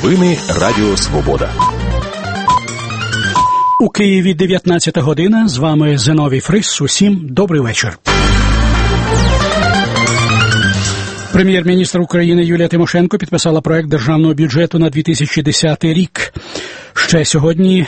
Новини Радіо Свобода. У Києві 19 година. З вами Зиновій Фрис. Усім добрий вечір. Прем'єр-міністр України Юлія Тимошенко підписала проект державного бюджету на 2010 рік. Ще сьогодні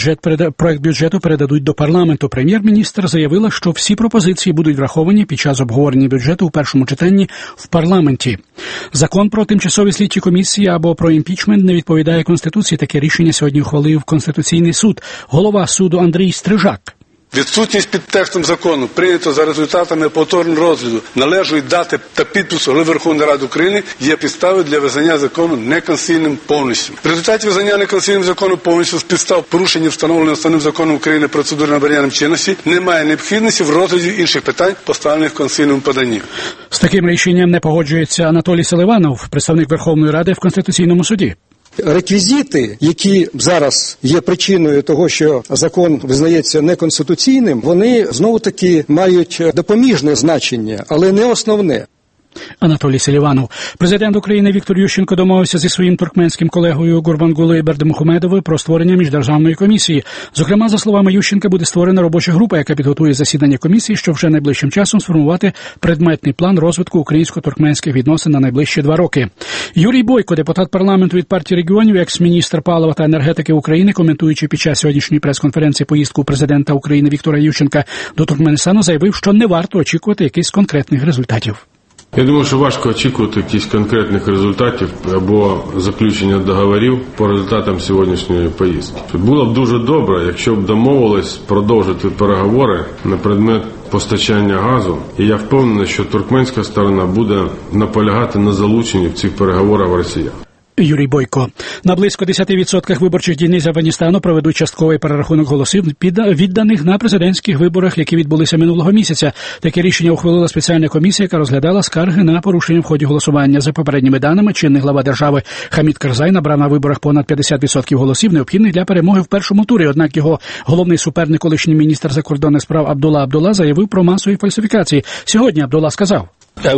проект бюджету передадуть до парламенту. Прем'єр-міністр заявила, що всі пропозиції будуть враховані під час обговорення бюджету у першому читанні в парламенті. Закон про тимчасові слідчі комісії або про імпічмент не відповідає Конституції. Таке рішення сьогодні ухвалив Конституційний суд. Голова суду Андрій Стрижак. Відсутність під текстом закону, прийнято за результатами повторного розгляду належної дати та підпису Голови Верховної Ради України, є підставою для визнання закону неконституційним повністю. В результаті визнання неконституційним закону повністю з підстав порушення встановленої основним законом України процедури набрання чинності немає необхідності в розгляді інших питань, поставлених в конституційному поданні. З таким рішенням не погоджується Анатолій Селиванов, представник Верховної Ради в Конституційному суді. Реквізити, які зараз є причиною того, що закон визнається неконституційним, вони знову-таки мають допоміжне значення, але не основне. Анатолій Селиванов. Президент України Віктор Ющенко домовився зі своїм туркменським колегою Гурбангулою Бердимухамедовою про створення міждержавної комісії. Зокрема, за словами Ющенка, буде створена робоча група, яка підготує засідання комісії, щоб вже найближчим часом сформувати предметний план розвитку українсько-туркменських відносин на найближчі 2 роки. Юрій Бойко, депутат парламенту від партії регіонів, екс-міністр палива та енергетики України, коментуючи під час сьогоднішньої прес-конференції поїздку президента України Віктора Ющенка до Туркменистану, заявив, що не варто очікувати якихось конкретних результатів. Я думаю, що важко очікувати якихось конкретних результатів або заключення договорів по результатам сьогоднішньої поїздки. Було б дуже добре, якщо б домовились продовжити переговори на предмет постачання газу. І я впевнений, що туркменська сторона буде наполягати на залученні в цих переговорах Росії. Юрій Бойко. На близько 10% виборчих дільниць Афганістану проведуть частковий перерахунок голосів, відданих на президентських виборах, які відбулися минулого місяця. Таке рішення ухвалила спеціальна комісія, яка розглядала скарги на порушення в ході голосування. За попередніми даними, чинний глава держави Хамід Карзай набрав на виборах понад 50% голосів, необхідних для перемоги в першому турі. Однак його головний суперник, колишній міністр закордонних справ Абдулла Абдулла, заявив про масові фальсифікації. Сьогодні Абдулла сказав: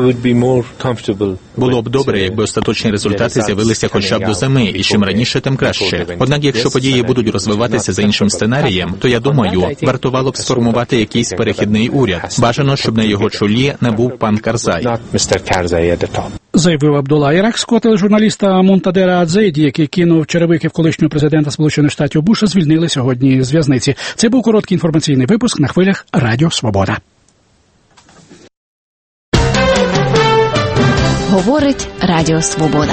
було б добре, якби остаточні результати з'явилися хоча б до зими, і чим раніше, тим краще. Однак, якщо події будуть розвиватися за іншим сценарієм, то, я думаю, вартувало б сформувати якийсь перехідний уряд. Бажано, щоб на його чолі не був пан Карзай. Заявив Абдулла. Іракського тележурналіста Мунтадера Адзейді, який кинув черевики в колишнього президента Сполучених Штатів Буша, звільнили сьогодні з в'язниці. Це був короткий інформаційний випуск на хвилях Радіо Свобода. Говорить Радіо Свобода.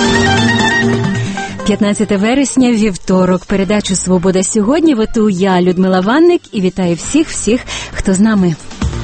15 вересня, вівторок. Передачу «Свобода сьогодні» веду я, Людмила Ванник, і вітаю всіх, хто з нами.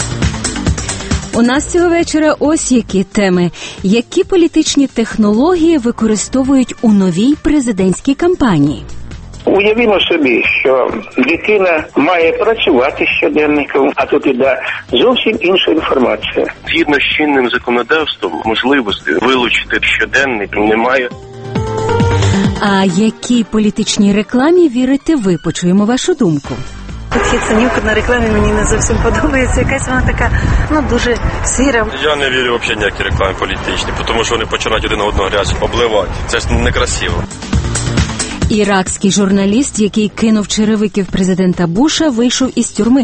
У нас цього вечора ось які теми. Які політичні технології використовують у новій президентській кампанії? Уявімо собі, що дитина має працювати щоденником, а тут іде зовсім інша інформація. Згідно з чинним законодавством, можливості вилучити щоденник немає. А якій політичній рекламі вірите ви? Почуємо вашу думку. Цінівка на рекламі мені не зовсім подобається. Якась вона така, дуже сіра. Я не вірю взагалі ніякій рекламі політичній, тому що вони починають один одного грязь обливати. Це ж некрасиво. Іракський журналіст, який кинув черевиків президента Буша, вийшов із тюрми.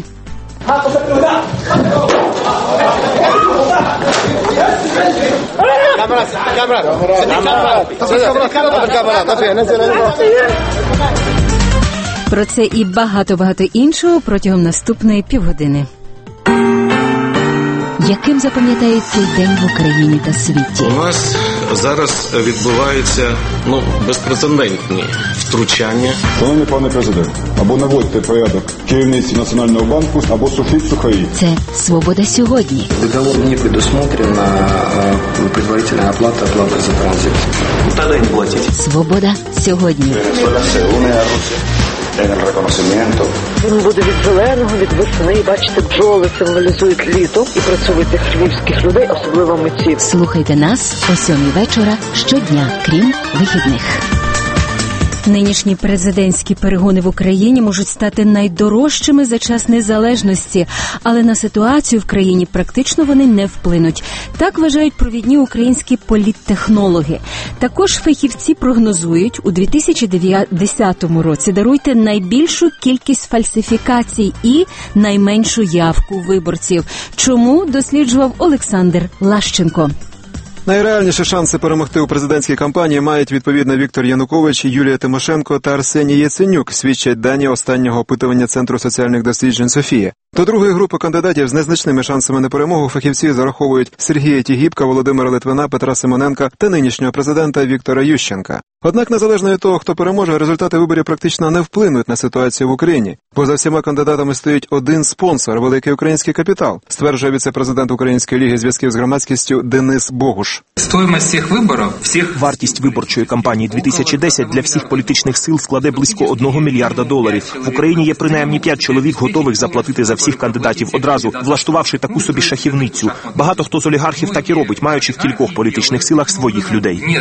Про це і багато іншого протягом наступної півгодини. Яким запам'ятають цей день в Україні та світі? У нас зараз відбуваються безпрецедентні втручання. Шановний пане президент, або наводьте порядок керівниці Національного банку, або сушіть сухарі. Це «Свобода сьогодні». Договор не предусмотрена предварительная оплата за транзит. Тогда не платить. «Свобода сьогодні». Він буде від зеленого, від весни. Бачите, бджоли символізують літо і працьовитих львівських людей, особливо митців. Слухайте нас о 7 вечора щодня, крім вихідних. Нинішні президентські перегони в Україні можуть стати найдорожчими за час незалежності, але на ситуацію в країні практично вони не вплинуть. Так вважають провідні українські політтехнологи. Також фахівці прогнозують, у 2010 році, даруйте, найбільшу кількість фальсифікацій і найменшу явку виборців. Чому, досліджував Олександр Лащенко. Найреальніші шанси перемогти у президентській кампанії мають, відповідно, Віктор Янукович, Юлія Тимошенко та Арсеній Яценюк, свідчать дані останнього опитування Центру соціальних досліджень «Софія». До другої групи кандидатів з незначними шансами на перемогу фахівці зараховують Сергія Тігіпка, Володимира Литвина, Петра Симоненка та нинішнього президента Віктора Ющенка. Однак, незалежно від того, хто переможе, результати виборів практично не вплинуть на ситуацію в Україні, бо за всіма кандидатами стоїть один спонсор – великий український капітал, стверджує віце-президент Української ліги зв'язків з громадськістю Денис Богуш. Вартість виборчої кампанії 2010 для всіх політичних сил складе близько $1 мільярда. В Україні є принаймні 5 чоловік, готових заплатити за всіх кандидатів одразу, влаштувавши таку собі шахівницю. Багато хто з олігархів так і робить, маючи в кількох політичних силах своїх людей.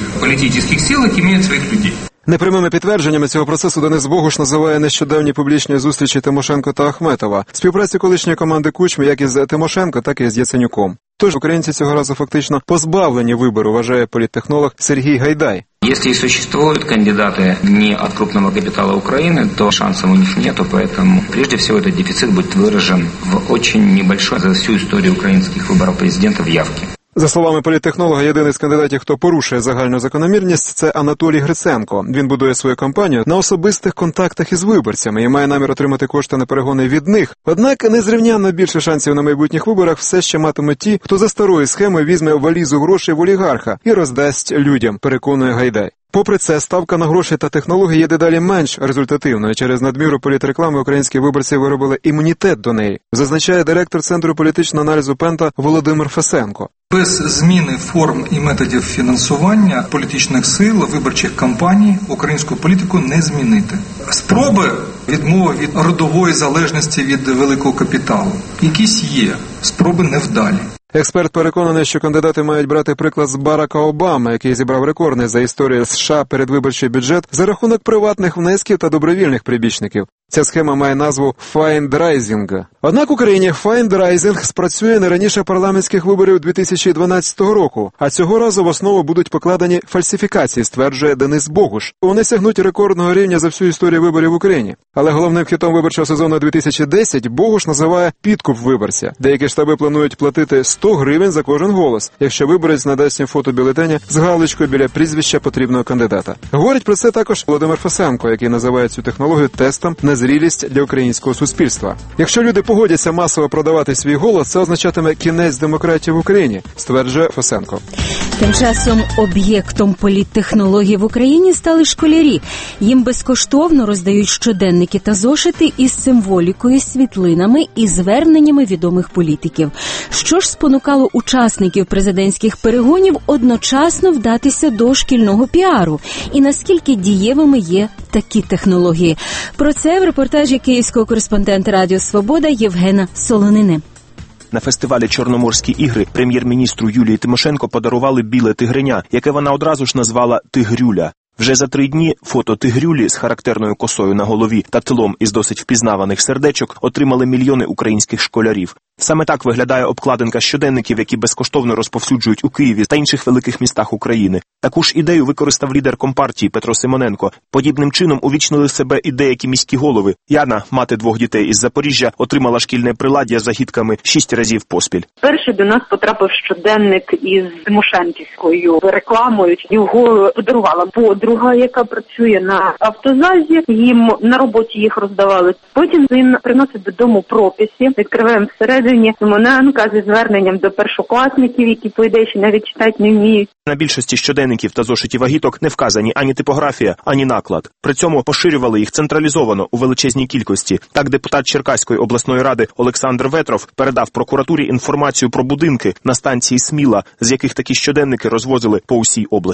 Непрямими підтвердженнями цього процесу Денис Богуш називає нещодавні публічні зустрічі Тимошенко та Ахметова, співпраці колишньої команди Кучми як із Тимошенко, так і з Яценюком. Тож українці цього разу фактично позбавлені вибору, вважає політтехнолог Сергій Гайдай. Если и существуют кандидаты не от крупного капитала Украины, то шансов у них нету, поэтому прежде всего этот дефицит будет выражен в очень небольшой за всю историю украинских выборов президента в явке. За словами політтехнолога, єдиний з кандидатів, хто порушує загальну закономірність, це Анатолій Гриценко. Він будує свою кампанію на особистих контактах із виборцями і має намір отримати кошти на перегони від них. Однак незрівнянно більше шансів на майбутніх виборах все ще матимуть ті, хто за старою схемою візьме валізу грошей в олігарха і роздасть людям, переконує Гайдай. Попри це, ставка на гроші та технології є дедалі менш результативною. Через надміру політреклами українські виборці виробили імунітет до неї, зазначає директор Центру політичного аналізу Пента Володимир Фесенко. Без зміни форм і методів фінансування політичних сил, виборчих кампаній українську політику не змінити. Спроби відмови від родової залежності від великого капіталу якісь є, спроби невдалі. Експерт переконаний, що кандидати мають брати приклад з Барака Обами, який зібрав рекордний за історію США передвиборчий бюджет за рахунок приватних внесків та добровільних прибічників. Ця схема має назву «файндрайзінг». Однак в Україні файндрайзінг спрацює не раніше парламентських виборів 2012 року, а цього разу в основу будуть покладені фальсифікації, стверджує Денис Богуш. Вони сягнуть рекордного рівня за всю історію виборів в Україні. Але головним хітом виборчого сезону 2010 Богуш називає підкуп виборця. Деякі штаби планують платити 100 гривень за кожен голос, якщо виборець надасть їм фото бюлетеня з галочкою біля прізвища потрібного кандидата. Говорить про це також Володимир Фесенко, який називає цю технологію тестом на зрілість для українського суспільства. Якщо люди погодяться масово продавати свій голос, це означатиме кінець демократії в Україні, стверджує Фесенко. Тим часом об'єктом політтехнологій в Україні стали школярі. Їм безкоштовно роздають щоденники та зошити із символікою, світлинами і зверненнями відомих політиків. Що ж спонукало учасників президентських перегонів одночасно вдатися до шкільного піару? І наскільки дієвими є такі технології? Про це в репортажі київського кореспондента Радіо Свобода Євгена Солонини. На фестивалі «Чорноморські ігри» прем'єр-міністру Юлії Тимошенко подарували біле тигриня, яке вона одразу ж назвала «Тигрюля». Вже за 3 дні фото тигрюлі з характерною косою на голові та тлом із досить впізнаваних сердечок отримали мільйони українських школярів. Саме так виглядає обкладинка щоденників, які безкоштовно розповсюджують у Києві та інших великих містах України. Таку ж ідею використав лідер Компартії Петро Симоненко. Подібним чином увічнили себе і деякі міські голови. Яна, мати 2 дітей із Запоріжжя, отримала шкільне приладдя з загідками 6 разів поспіль. Перший до нас потрапив щоденник із Тимошенківською рекламою. Його подарувала подруга, яка працює на автозазі. Їм на роботі їх роздавали. Потім він приносить додому прописи. Відкриваємо всередині Симоненка зі зверненням до першокласників, які, по ідеї, ще навіть читати не вміють. На більшості щоденників та зошитів агіток не вказані ані типографія, ані наклад. При цьому поширювали їх централізовано у величезній кількості. Так депутат Черкаської обласної ради Олександр Ветров передав прокуратурі інформацію про будинки на станції Сміла, з яких такі щоденники розвозили по усій області.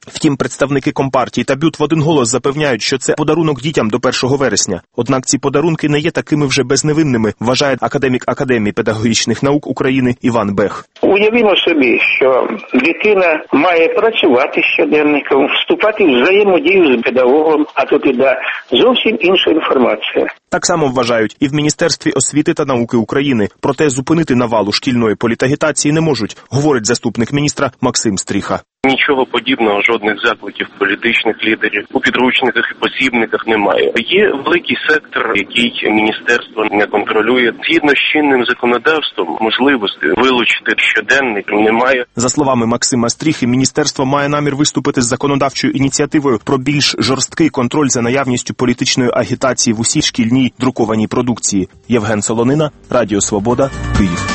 Втім, представники Компартії та БЮТ в один голос запевняють, що це подарунок дітям до 1 вересня. Однак ці подарунки не є такими вже безневинними, вважає академік Академії педагогічних наук України Іван Бех. Уявімо собі, що дитина має працювати щоденником, вступати в взаємодію з педагогом, а тут іде зовсім інша інформація. Так само вважають і в Міністерстві освіти та науки України. Проте зупинити навалу шкільної політагітації не можуть, говорить заступник міністра Максим Стріха. Нічого подібного, жодних закликів політичних лідерів у підручниках і посібниках немає. Є великий сектор, який міністерство не контролює. Згідно з чинним законодавством, можливості вилучити щоденник немає. За словами Максима Стріхи, міністерство має намір виступити з законодавчою ініціативою про більш жорсткий контроль за наявністю політичної агітації в усій шкільній друкованій продукції. Євген Солонина, Радіо Свобода, Київ.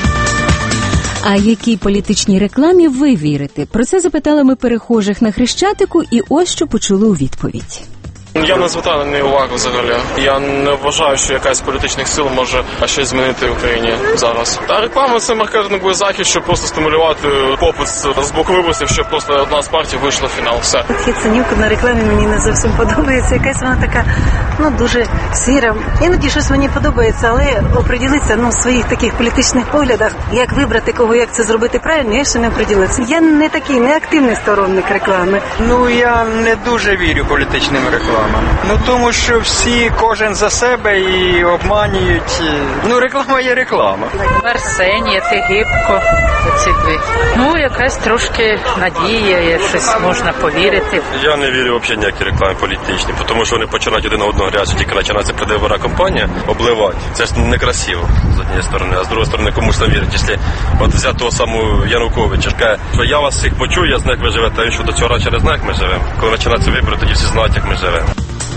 А якій політичній рекламі ви вірите? Про це запитали ми перехожих на Хрещатику, і ось що почули у відповідь. Я не звертаю на неї увагу взагалі. Я не вважаю, що якась з політичних сил може щось змінити в Україні зараз. Та реклама – це маркетинговий захід, щоб просто стимулювати попит з боку виборців, щоб просто одна з партій вийшла в фінал. Все. Підхід Синівки на рекламі мені не зовсім подобається. Якась вона така, дуже сіра. Іноді щось мені подобається, але оприділитися в своїх таких політичних поглядах, як вибрати кого, як це зробити правильно, я ще не оприділилася. Я не такий, не активний сторонник реклами. Я не дуже вірю політичним рекламам. Тому що кожен за себе і обманюють. Реклама є реклама. Арсенія, Тигибко, оці дві. Якась трошки надія, є, щось можна повірити. Я не вірю взагалі ніякі реклами політичні, тому що вони починають один на одного грязю, тільки починається предвиборна кампанія, обливати. Це ж некрасиво, з однієї сторони, а з другої сторони комусь там вірить. Якщо взяти того самого Януковича, каже, що я вас всіх почую, я знаю, як ви живете, а він що до цього раніше не знає, як ми живемо. Коли починаються вибори, тоді всі знають, як ми живемо.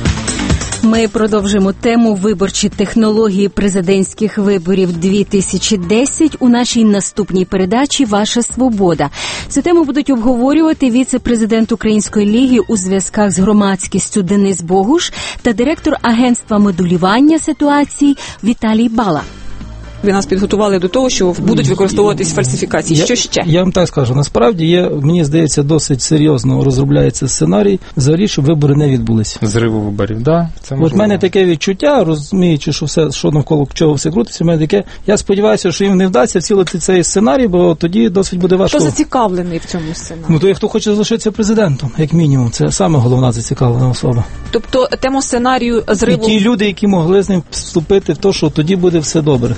Ми продовжимо тему виборчі технології президентських виборів 2010 у нашій наступній передачі «Ваша свобода». Цю тему будуть обговорювати віце-президент Української ліги у зв'язках з громадськістю Денис Богуш та директор агентства моделювання ситуацій Віталій Бала. Ви нас підготували до того, що будуть використовуватись фальсифікації. Що ще? Я вам так скажу. Насправді мені здається, досить серйозно розробляється сценарій, взагалі, щоб вибори не відбулися. Зриву виборів, да? От в мене таке відчуття, розуміючи, що навколо чого все крутиться, в мене таке, я сподіваюся, що їм не вдасться вцілити цей сценарій, бо тоді досить буде важко. Хто зацікавлений в цьому сценарії? То хто хоче залишитися президентом, як мінімум. Це саме головна зацікавлена особа. Тобто тему сценарію зриву... І ті люди, які могли з ним вступити в те, що тоді буде все добре.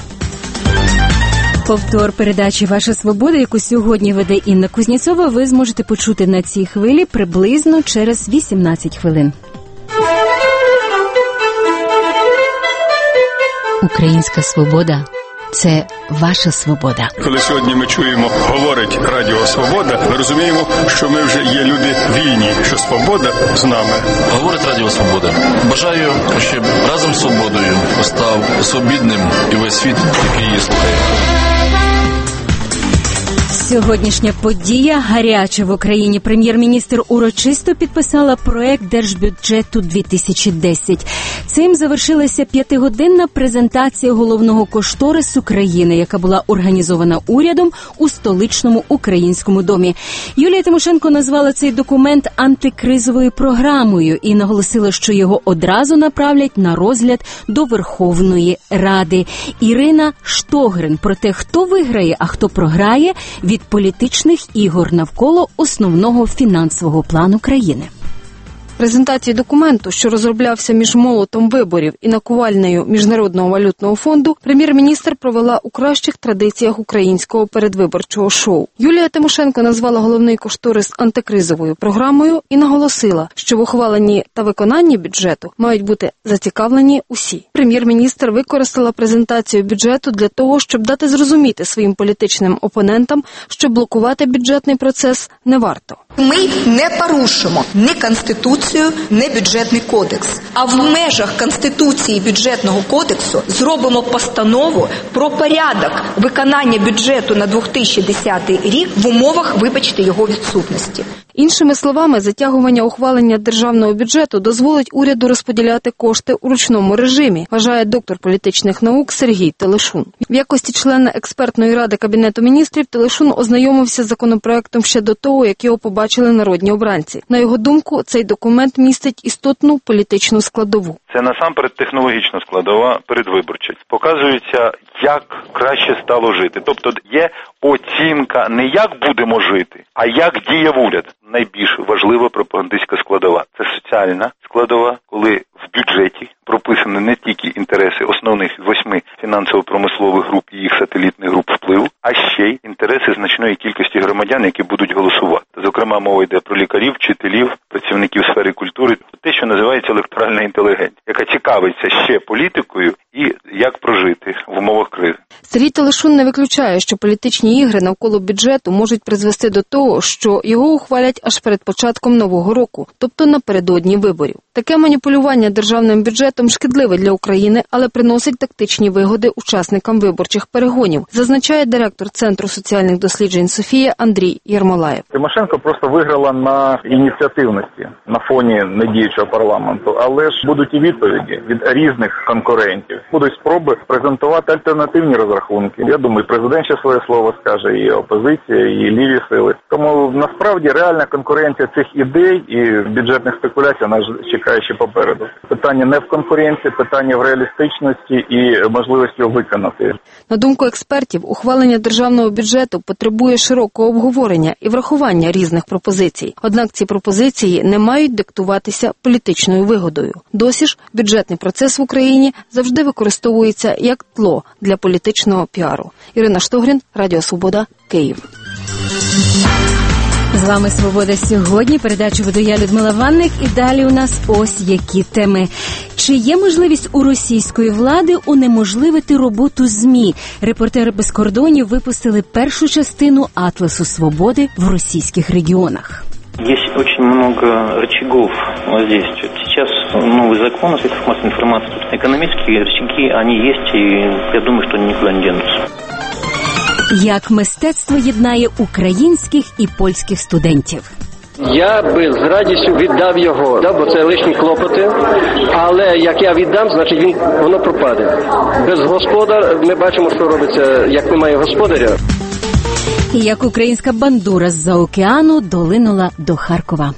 Повтор передачі «Ваша свобода», яку сьогодні веде Інна Кузніцова, ви зможете почути на цій хвилі приблизно через 18 хвилин. Українська свобода – це ваша свобода. Коли сьогодні ми чуємо, говорить Радіо Свобода, ми розуміємо, що ми вже є люди вільні, що свобода з нами. Говорить Радіо Свобода. Бажаю, щоб разом з свободою став свобідним і весь світ, який її слухає. Сьогоднішня подія гаряча в Україні. Прем'єр-міністр урочисто підписала проект Держбюджету 2010. Цим завершилася 5-годинна презентація головного кошторису країни, яка була організована урядом у столичному Українському домі. Юлія Тимошенко назвала цей документ антикризовою програмою і наголосила, що його одразу направлять на розгляд до Верховної Ради. Ірина Штогрин про те, хто виграє, а хто програє від політичних ігор навколо основного фінансового плану країни. Презентації документу, що розроблявся між молотом виборів і накувальнею Міжнародного валютного фонду, прем'єр-міністр провела у кращих традиціях українського передвиборчого шоу. Юлія Тимошенко назвала головний кошторис антикризовою програмою і наголосила, що в ухваленні та виконанні бюджету мають бути зацікавлені усі. Прем'єр-міністр використала презентацію бюджету для того, щоб дати зрозуміти своїм політичним опонентам, що блокувати бюджетний процес не варто. Ми не порушимо ні Конституцію, ні Бюджетний кодекс. А в межах Конституції і Бюджетного кодексу зробимо постанову про порядок виконання бюджету на 2010 рік в умовах, вибачте, його відсутності. Іншими словами, затягування ухвалення державного бюджету дозволить уряду розподіляти кошти у ручному режимі, вважає доктор політичних наук Сергій Телешун. В якості члена експертної ради Кабінету міністрів Телешун ознайомився з законопроектом ще до того, як його побачили народні обранці. На його думку, цей документ містить істотну політичну складову. Це насамперед технологічна складова передвиборча. Показується, як краще стало жити. Тобто є оцінка не як будемо жити, а як діяв уряд. Найбільш важлива пропагандистська складова – це соціальна складова, коли в бюджеті прописані не тільки інтереси основних 8 фінансово-промислових груп і їх сателітних груп впливу, а ще й інтереси значної кількості громадян, які будуть голосувати. Зокрема, мова йде про лікарів, вчителів, працівників сфери культури, те, що називається електоральна інтелігенція, яка цікавиться ще політикою і як прожити в умовах кризи. Сергій Телешун не виключає, що політичні ігри навколо бюджету можуть призвести до того, що його ухвалять аж перед початком нового року, тобто напередодні виборів. Таке маніпулювання державним бюджетом шкідливе для України, але приносить тактичні вигоди учасникам виборчих перегонів, зазначає директор Центру соціальних досліджень «Софія» Андрій Єрмолаєв. Тимошенко просто виграла на ініціативності на фоні недіючого парламенту, але ж будуть і відповіді від різних конкурентів. Будуть спроби презентувати альтернативні розрахунки. Я думаю, президент ще своє слово скаже, і опозиція, і ліві сили. Тому насправді реальна конкуренція цих ідей і бюджетних спекуляцій нас чекає ще попереду. Питання не в конкуренції, питання в реалістичності і можливості його виконати. На думку експертів, ухвалення державного бюджету потребує широкого обговорення і врахування різних пропозицій. Однак ці пропозиції не мають диктуватися політичною вигодою. Досі ж бюджетний процес в Україні завжди використовується як тло для політичного піару. Ірина Штогрін, Радіо Свобода, Київ. З вами «Свобода сьогодні». Передачу веду я, Людмила Ванник. І далі у нас ось які теми. Чи є можливість у російської влади унеможливити роботу ЗМІ? Репортери без кордонів випустили першу частину «Атласу свободи» в російських регіонах. Есть очень много рычагов воздействия. Сейчас новый закон о средствах массовой информации. Экономические рычаги, они есть, и я думаю, что они никуда не денутся. Як мистецтво єднає українських і польських студентів? Я би з радістю віддав його, бо це лишні клопоти, але як я віддам, значить воно пропаде. Без господаря ми бачимо, що робиться, як немає господаря. І як українська бандура з-за океану долинула до Харкова.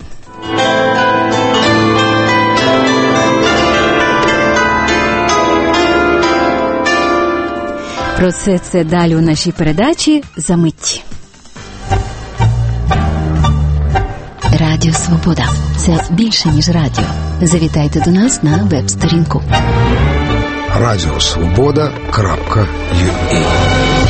Про все це далі у нашій передачі за мить. Радіо Свобода. Це більше, ніж радіо. Завітайте до нас на веб-сторінку. Радіосвобода.ua.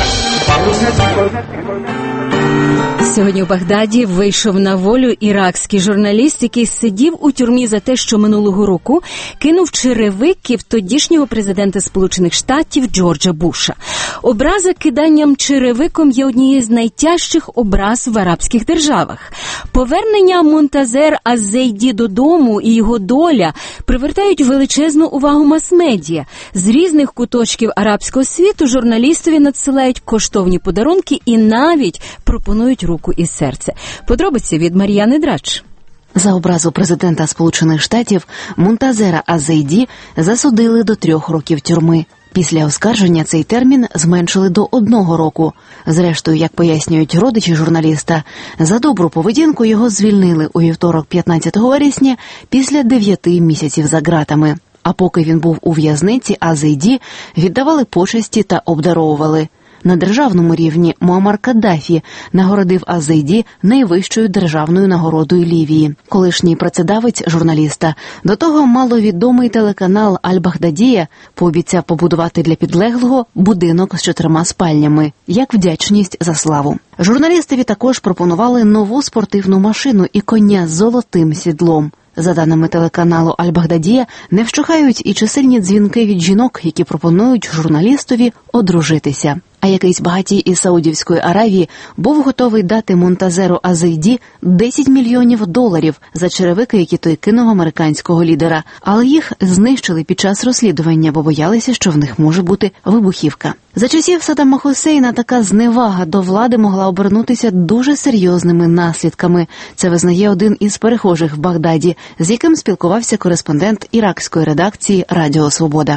Сьогодні у Багдаді вийшов на волю іракський журналіст, який сидів у тюрмі за те, що минулого року кинув черевиків тодішнього президента Сполучених Штатів Джорджа Буша. Образа киданням черевиком є однією з найтяжчих образ в арабських державах. Повернення Монтазер аз-Зейді додому і його доля привертають величезну увагу мас-медіа. З різних куточків арабського світу журналістові надсилають коштовні подарунки і навіть пропонують руку і серце. Подробиці від Мар'яни Драч. За образу президента Сполучених Штатів Монтазера аз-Зейді засудили до 3 років тюрми. Після оскарження цей термін зменшили до 1 року. Зрештою, як пояснюють родичі журналіста, за добру поведінку його звільнили у вівторок 15 вересня після 9 місяців за ґратами. А поки він був у в'язниці, аз-Зейді віддавали почесті та обдаровували. На державному рівні Муаммар Каддафі нагородив аз-Зейді найвищою державною нагородою Лівії. Колишній працедавець журналіста, до того маловідомий телеканал Аль-Багдадія, пообіцяв побудувати для підлеглого будинок з 4 спальнями, як вдячність за славу. Журналістові також пропонували нову спортивну машину і коня з золотим сідлом. За даними телеканалу Аль-Багдадія, не вщухають і чисельні дзвінки від жінок, які пропонують журналістові одружитися. А якийсь багатій із Саудівської Аравії був готовий дати Монтазеру аз-Зейді $10 мільйонів за черевики, які той кинув американського лідера. Але їх знищили під час розслідування, бо боялися, що в них може бути вибухівка. За часів Саддама Хусейна така зневага до влади могла обернутися дуже серйозними наслідками. Це визнає один із перехожих в Багдаді, з яким спілкувався кореспондент іракської редакції Радіо Свобода.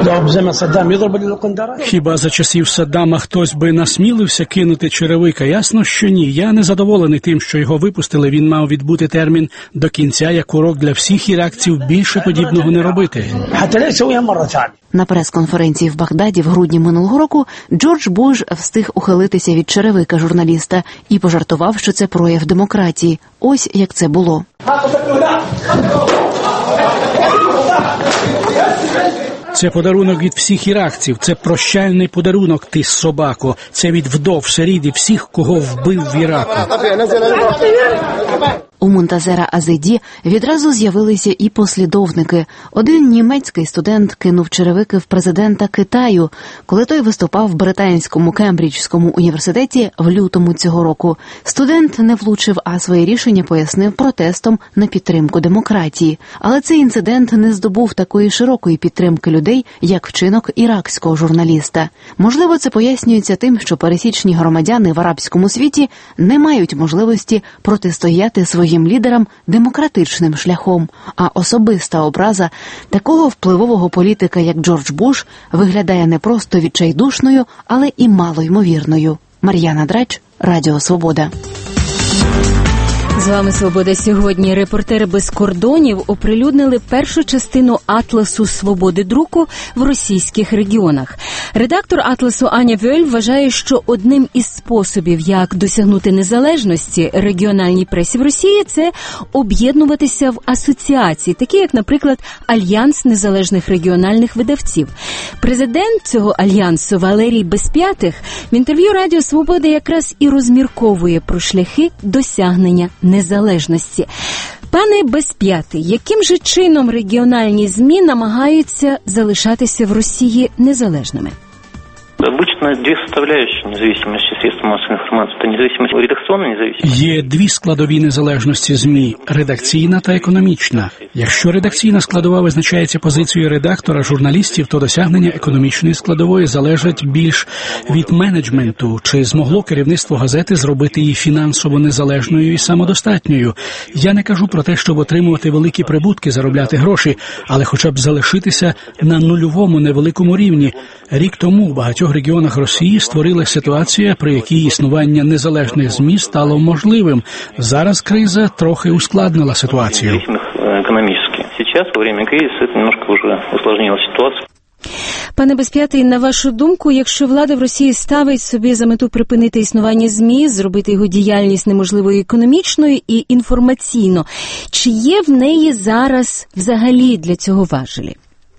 Хіба за часів Саддама хтось би насмілився кинути черевика? Ясно, що ні. Я не задоволений тим, що його випустили. Він мав відбути термін до кінця, як урок для всіх іракців більше подібного не робити. На прес-конференції в Багдаді в грудні минулого року Джордж Буш встиг ухилитися від черевика журналіста і пожартував, що це прояв демократії. Ось як це було. Це подарунок від всіх іракців, це прощальний подарунок, ти собако. Це від вдов, сиріт і всіх, кого вбив в Іраку. У Мунтазера Азейді відразу з'явилися і послідовники. Один німецький студент кинув черевики в президента Китаю, коли той виступав в британському Кембриджському університеті в лютому цього року. Студент не влучив, а своє рішення пояснив протестом на підтримку демократії. Але цей інцидент не здобув такої широкої підтримки людей, як вчинок іракського журналіста. Можливо, це пояснюється тим, що пересічні громадяни в арабському світі не мають можливості протистояти своїм лідерам демократичним шляхом, а особиста образа такого впливового політика, як Джордж Буш, виглядає не просто відчайдушною, але і малоймовірною. Мар'яна Драч, Радіо Свобода. З вами «Свобода» сьогодні. Репортери без кордонів оприлюднили першу частину атласу свободи друку в російських регіонах. Редактор атласу Аня Вьоль вважає, що одним із способів, як досягнути незалежності регіональній пресі в Росії, це об'єднуватися в асоціації, такі як, наприклад, Альянс незалежних регіональних видавців. Президент цього альянсу Валерій Безп'ятих в інтерв'ю Радіо Свобода якраз і розмірковує про шляхи досягнення незалежності. Пане Безп'ятий, яким же чином регіональні ЗМІ намагаються залишатися в Росії незалежними? Обычно две составляющие независимости средств массовой информации. Это независимость, редакционная независимость. Є дві складові незалежності ЗМІ – редакційна та економічна. Якщо редакційна складова визначається позицією редактора, журналістів, то досягнення економічної складової залежать більш від менеджменту. Чи змогло керівництво газети зробити її фінансово незалежною і самодостатньою? Я не кажу про те, щоб отримувати великі прибутки, заробляти гроші, але хоча б залишитися на нульовому невеликому рівні. Рік тому у багатьох регіонах Росії створилася ситуація, при якій існування незалежних ЗМІ стало можливим. Зараз криза трохи ускладнила ситуацію. Економічно. Зараз, во время кризису, це немножко вже усложнило ситуацію. Пане Безп'ятий, на вашу думку, якщо влада в Росії ставить собі за мету припинити існування ЗМІ, зробити його діяльність неможливою економічною і інформаційно, чи є в неї зараз взагалі для цього важелі?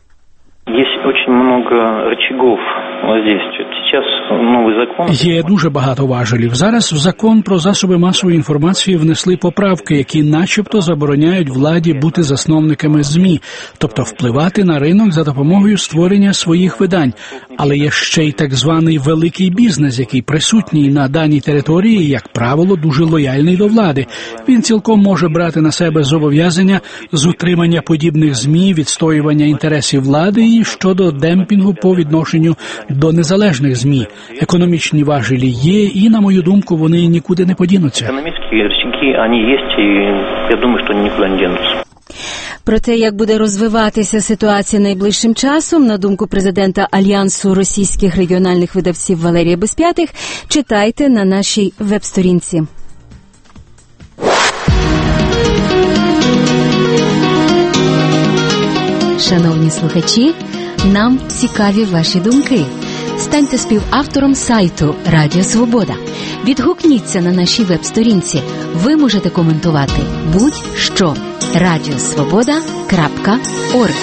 Є дуже багато рычагов воздействия. Сейчас новий закон. Є дуже багато важелів. Зараз в закон про засоби масової інформації внесли поправки, які начебто забороняють владі бути засновниками ЗМІ, тобто впливати на ринок за допомогою створення своїх видань. Але є ще й так званий великий бізнес, який присутній на даній території, як правило, дуже лояльний до влади. Він цілком може брати на себе зобов'язання з утримання подібних ЗМІ, відстоювання інтересів влади і щодо демпінгу по відношенню до незалежних ЗМІ. Економічні важелі є, і, на мою думку, вони нікуди не подінуться. Економічні рычаги, вони є, і я думаю, що вони нікуди не дінуться. Про те, як буде розвиватися ситуація найближчим часом, на думку президента Альянсу російських регіональних видавців Валерія Безп'ятих, читайте на нашій веб-сторінці. Шановні слухачі, нам цікаві ваші думки. Станьте співавтором сайту Радіо Свобода. Відгукніться на нашій веб-сторінці. Ви можете коментувати будь-що. radiosvoboda.org.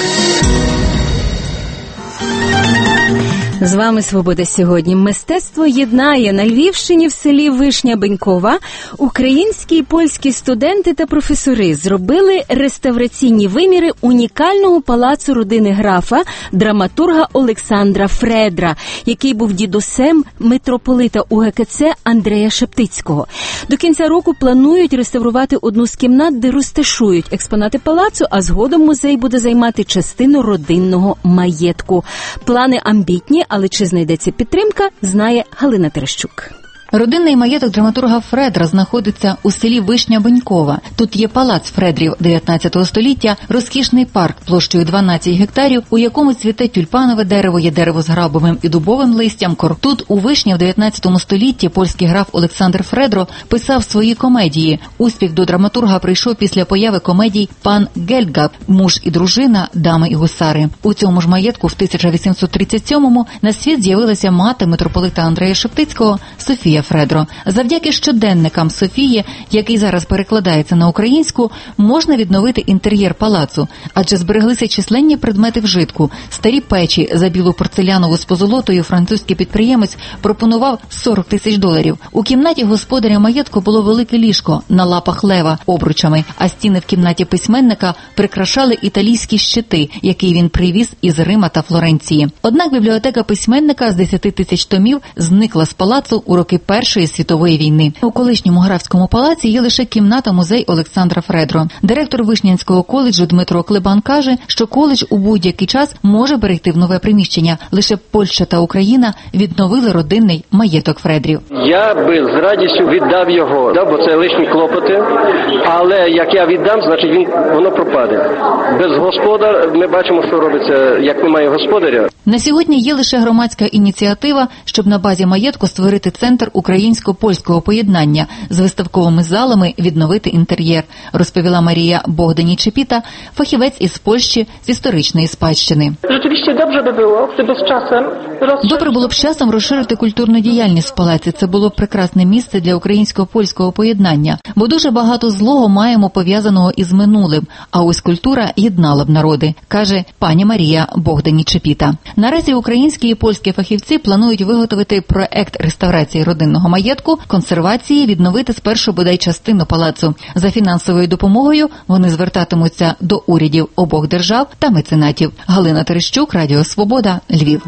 З вами «Свобода» сьогодні. Мистецтво єднає. На Львівщині в селі Вишня-Бенькова українські і польські студенти та професори зробили реставраційні виміри унікального палацу родини графа, драматурга Олександра Фредра, який був дідусем митрополита УГКЦ Андрея Шептицького. До кінця року планують реставрувати одну з кімнат, де розташують експонати палацу, а згодом музей буде займати частину родинного маєтку. Плани амбітні, але чи знайдеться підтримка, знає Галина Терещук. Родинний маєток драматурга Фредра знаходиться у селі Вишня-Бенькова. Тут є палац Фредрів 19 століття, розкішний парк площею 12 гектарів, у якому цвіте тюльпанове дерево, є дерево з грабовим і дубовим листям. Тут у Вишні в 19 столітті польський граф Олександр Фредро писав свої комедії. Успіх до драматурга прийшов після появи комедій «Пан Гельгап», «Муж і дружина», «Дами і гусари». У цьому ж маєтку в 1837-му на світ з'явилася мати митрополита Андрея Шептицького Софія Фредро. Завдяки щоденникам Софії, який зараз перекладається на українську, можна відновити інтер'єр палацу, адже збереглися численні предмети вжитку. Старі печі за білу порцелянову з позолотою французький підприємець пропонував $40 000. У кімнаті господаря маєтку було велике ліжко на лапах лева обручами, а стіни в кімнаті письменника прикрашали італійські щити, які він привіз із Рима та Флоренції. Однак бібліотека письменника з 10 000 томів зникла з палацу у роки Першої світової війни. У колишньому графському палаці є лише кімната-музей Олександра Фредро. Директор Вишнянського коледжу Дмитро Клебан каже, що коледж у будь-який час може перейти в нове приміщення. Лише Польща та Україна відновили родинний маєток Фредрів. Я би з радістю віддав його, бо це лишні клопоти, але як я віддам, значить воно пропаде. Без господаря ми бачимо, що робиться, як немає господаря. На сьогодні є лише громадська ініціатива, щоб на базі маєтку створити центр українсько-польського поєднання з виставковими залами, відновити інтер'єр, розповіла Марія Богдані-Чепіта, фахівець із Польщі з історичної спадщини. Добре було б з часом розширити культурну діяльність в палаці. Це було б прекрасне місце для українсько-польського поєднання, бо дуже багато злого маємо пов'язаного із минулим, а ось культура єднала б народи, каже пані Марія Богдані-Чепіта. Наразі українські і польські фахівці планують виготовити проект реставрації родинного маєтку, консервації, відновити спершу бодай частину палацу. За фінансовою допомогою вони звертатимуться до урядів обох держав та меценатів. Галина Терещук, Радіо Свобода, Львів.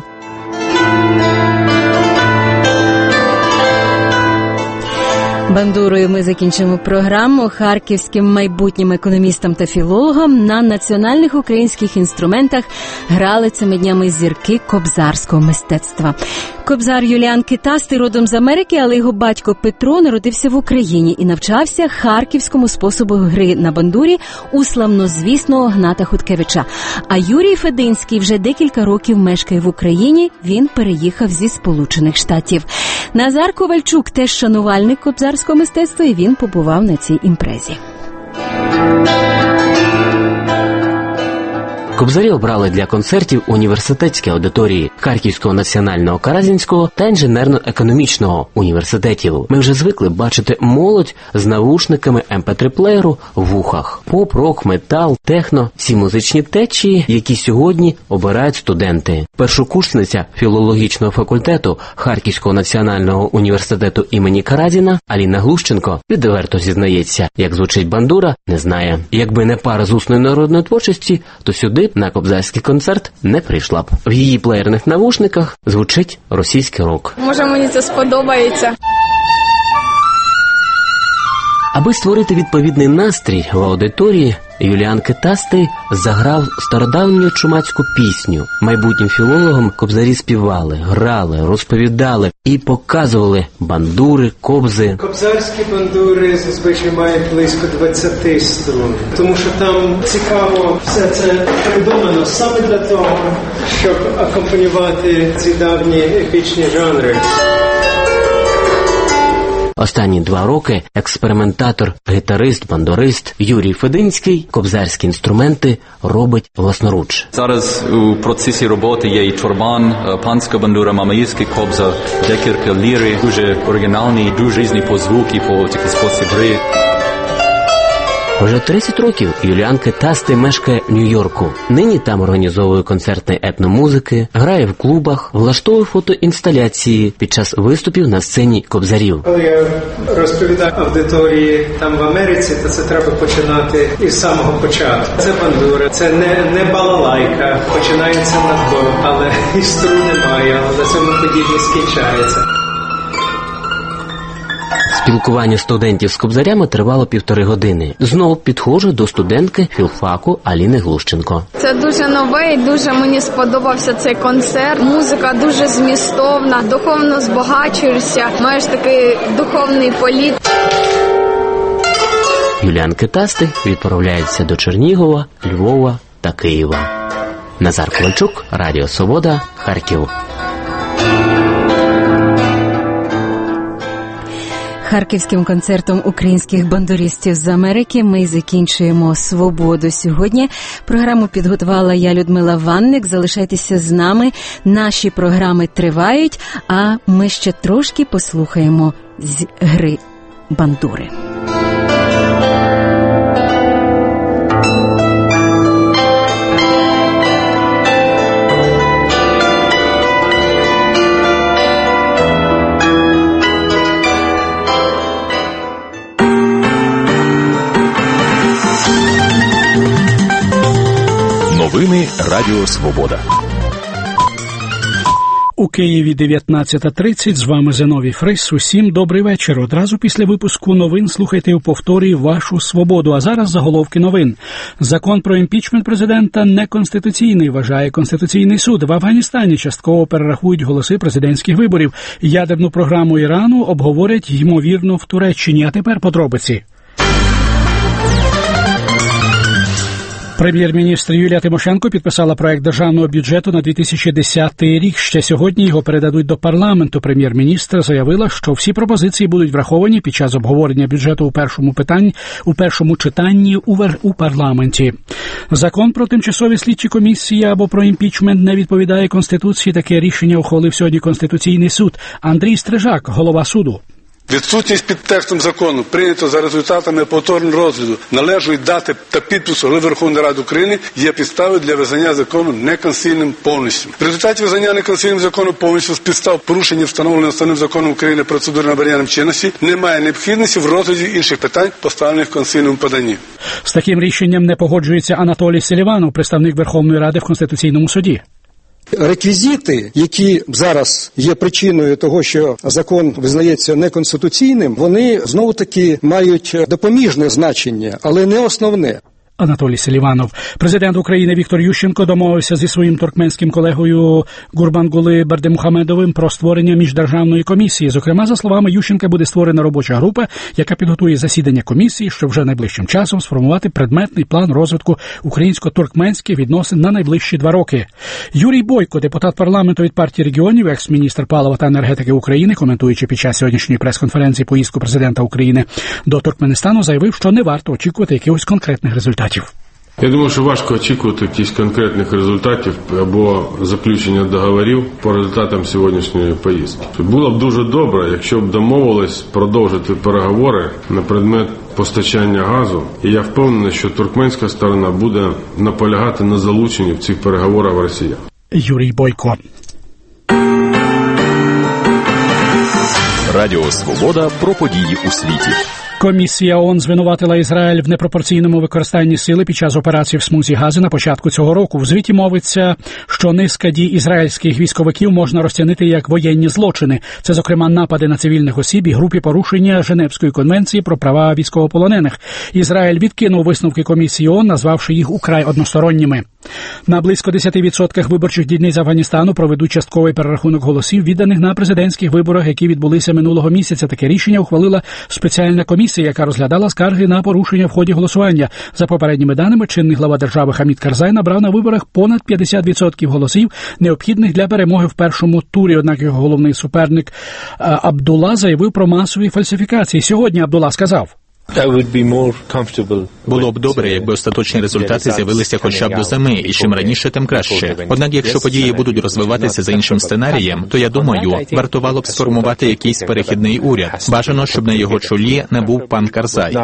Бандурою ми закінчимо програму. Харківським майбутнім економістам та філологам на національних українських інструментах грали цими днями зірки кобзарського мистецтва. Кобзар Юліан Китастий родом з Америки, але його батько Петро народився в Україні і навчався харківському способу гри на бандурі у славнозвісного Гната Хуткевича. А Юрій Фединський вже декілька років мешкає в Україні, він переїхав зі Сполучених Штатів. Назар Ковальчук теж шанувальник кобзарського мистецтва, і він побував на цій імпрезі. Кобзарі обрали для концертів університетські аудиторії Харківського національного Каразінського та інженерно-економічного університетів. Ми вже звикли бачити молодь з навушниками MP3-плеєру в вухах. Поп, рок, метал, техно – всі музичні течії, які сьогодні обирають студенти. Першокурсниця філологічного факультету Харківського національного університету імені Каразіна Аліна Глущенко відверто зізнається, як звучить бандура, не знає. Якби не пара з усної народної творчості, то сюди на кобзарський концерт не прийшла б. В її плеєрних навушниках звучить російський рок. Може, мені це сподобається. Аби створити відповідний настрій в аудиторії, Юліан Китастий заграв стародавню чумацьку пісню. Майбутнім філологам кобзарі співали, грали, розповідали і показували бандури, кобзи. Кобзарські бандури зазвичай мають близько 20 струн, тому що там цікаво все це придумано саме для того, щоб акомпанювати ці давні епічні жанри. Останні 2 роки експериментатор, гітарист, бандурист Юрій Фединський кобзарські інструменти робить власноруч. Зараз у процесі роботи є і чорбан, панська бандура, мамаївський кобзар, декілька ліри, дуже оригінальні, дуже різні по звуки, по такий спосіб гри. Вже 30 років Юліан Китастий мешкає в Нью-Йорку. Нині там організовує концерти етномузики, грає в клубах, влаштовує фотоінсталяції під час виступів на сцені кобзарів. Коли я розповідаю аудиторії там в Америці, то це треба починати із самого початку. Це бандура, це не балалайка, починається на до, але і струн немає, але на цьому подібне скінчається. Спілкування студентів з кобзарями тривало 1,5 години. Знову підходжу до студентки філфаку Аліни Глущенко. Це дуже нове і дуже мені сподобався цей концерт. Музика дуже змістовна, духовно збагачуєшся, маєш такий духовний політ. Юліан Китастий відправляється до Чернігова, Львова та Києва. Назар Ковальчук, Радіо Свобода, Харків. Харківським концертом українських бандуристів з Америки ми закінчуємо «Свободу» сьогодні. Програму підготувала я, Людмила Ванник. Залишайтеся з нами. Наші програми тривають, а ми ще трошки послухаємо з гри бандури. Новини Радіо Свобода. У Києві 19:30. З вами Зиновій Фрис. Усім добрий вечір. Одразу після випуску новин слухайте у повторі «Вашу свободу». А зараз заголовки новин. Закон про імпічмент президента неконституційний, вважає Конституційний суд. В Афганістані частково перерахують голоси президентських виборів. Ядерну програму Ірану обговорять, ймовірно, в Туреччині. А тепер подробиці. Прем'єр-міністр Юлія Тимошенко підписала проект державного бюджету на 2010 рік. Ще сьогодні його передадуть до парламенту. Прем'єр-міністр заявила, що всі пропозиції будуть враховані під час обговорення бюджету у першому читанні у парламенті. Закон про тимчасові слідчі комісії або про імпічмент не відповідає Конституції. Таке рішення ухвалив сьогодні Конституційний суд. Андрій Стрижак, голова суду. Відсутність під текстом закону, прийнято за результатами повторного розгляду належної дати та підпису Голови Верховної Ради України, є підставою для визнання закону неконституційним повністю. В результаті визнання неконституційним закону повністю з підстав порушення встановленого основним законом України процедури набрання чинності немає необхідності в розгляді інших питань, поставлених в конституційному поданні. З таким рішенням не погоджується Анатолій Селіванов, представник Верховної Ради в Конституційному суді. Реквізити, які зараз є причиною того, що закон визнається неконституційним, вони знову-таки мають допоміжне значення, але не основне. Анатолій Селіванов. Президент України Віктор Ющенко домовився зі своїм туркменським колегою Гурбангули Бердимухамедовим про створення міждержавної комісії. Зокрема, за словами Ющенка, буде створена робоча група, яка підготує засідання комісії, щоб вже найближчим часом сформувати предметний план розвитку українсько-туркменських відносин на найближчі 2 роки. Юрій Бойко, депутат парламенту від партії регіонів, екс-міністр палива та енергетики України, коментуючи під час сьогоднішньої прес-конференції поїздку президента України до Туркменистану, заявив, що не варто очікувати якихось конкретних результатів. Я думаю, що важко очікувати якихось конкретних результатів або заключення договорів по результатам сьогоднішньої поїздки. Було б дуже добре, якщо б домовились продовжити переговори на предмет постачання газу. І я впевнений, що туркменська сторона буде наполягати на залученні в цих переговорах Росії. Юрій Бойко. Радіо Свобода про події у світі. Комісія ООН звинуватила Ізраїль в непропорційному використанні сили під час операції в смузі Гази на початку цього року. В звіті мовиться, що низка дій ізраїльських військовиків можна розцінити як воєнні злочини. Це, зокрема, напади на цивільних осіб і групі порушення Женевської конвенції про права військовополонених. Ізраїль відкинув висновки комісії ООН, назвавши їх украй односторонніми. На близько 10% виборчих дільниць Афганістану проведуть частковий перерахунок голосів, відданих на президентських виборах, які відбулися минулого місяця. Таке рішення ухвалила спеціальна комісія, яка розглядала скарги на порушення в ході голосування. За попередніми даними, чинний глава держави Хамід Карзай набрав на виборах понад 50% голосів, необхідних для перемоги в першому турі. Однак його головний суперник Абдулла заявив про масові фальсифікації. Сьогодні Абдулла сказав: було б добре, якби остаточні результати з'явилися хоча б до зими, і чим раніше, тим краще. Однак, якщо події будуть розвиватися за іншим сценарієм, то, я думаю, вартувало б сформувати якийсь перехідний уряд. Бажано, щоб на його чолі не був пан Карзай.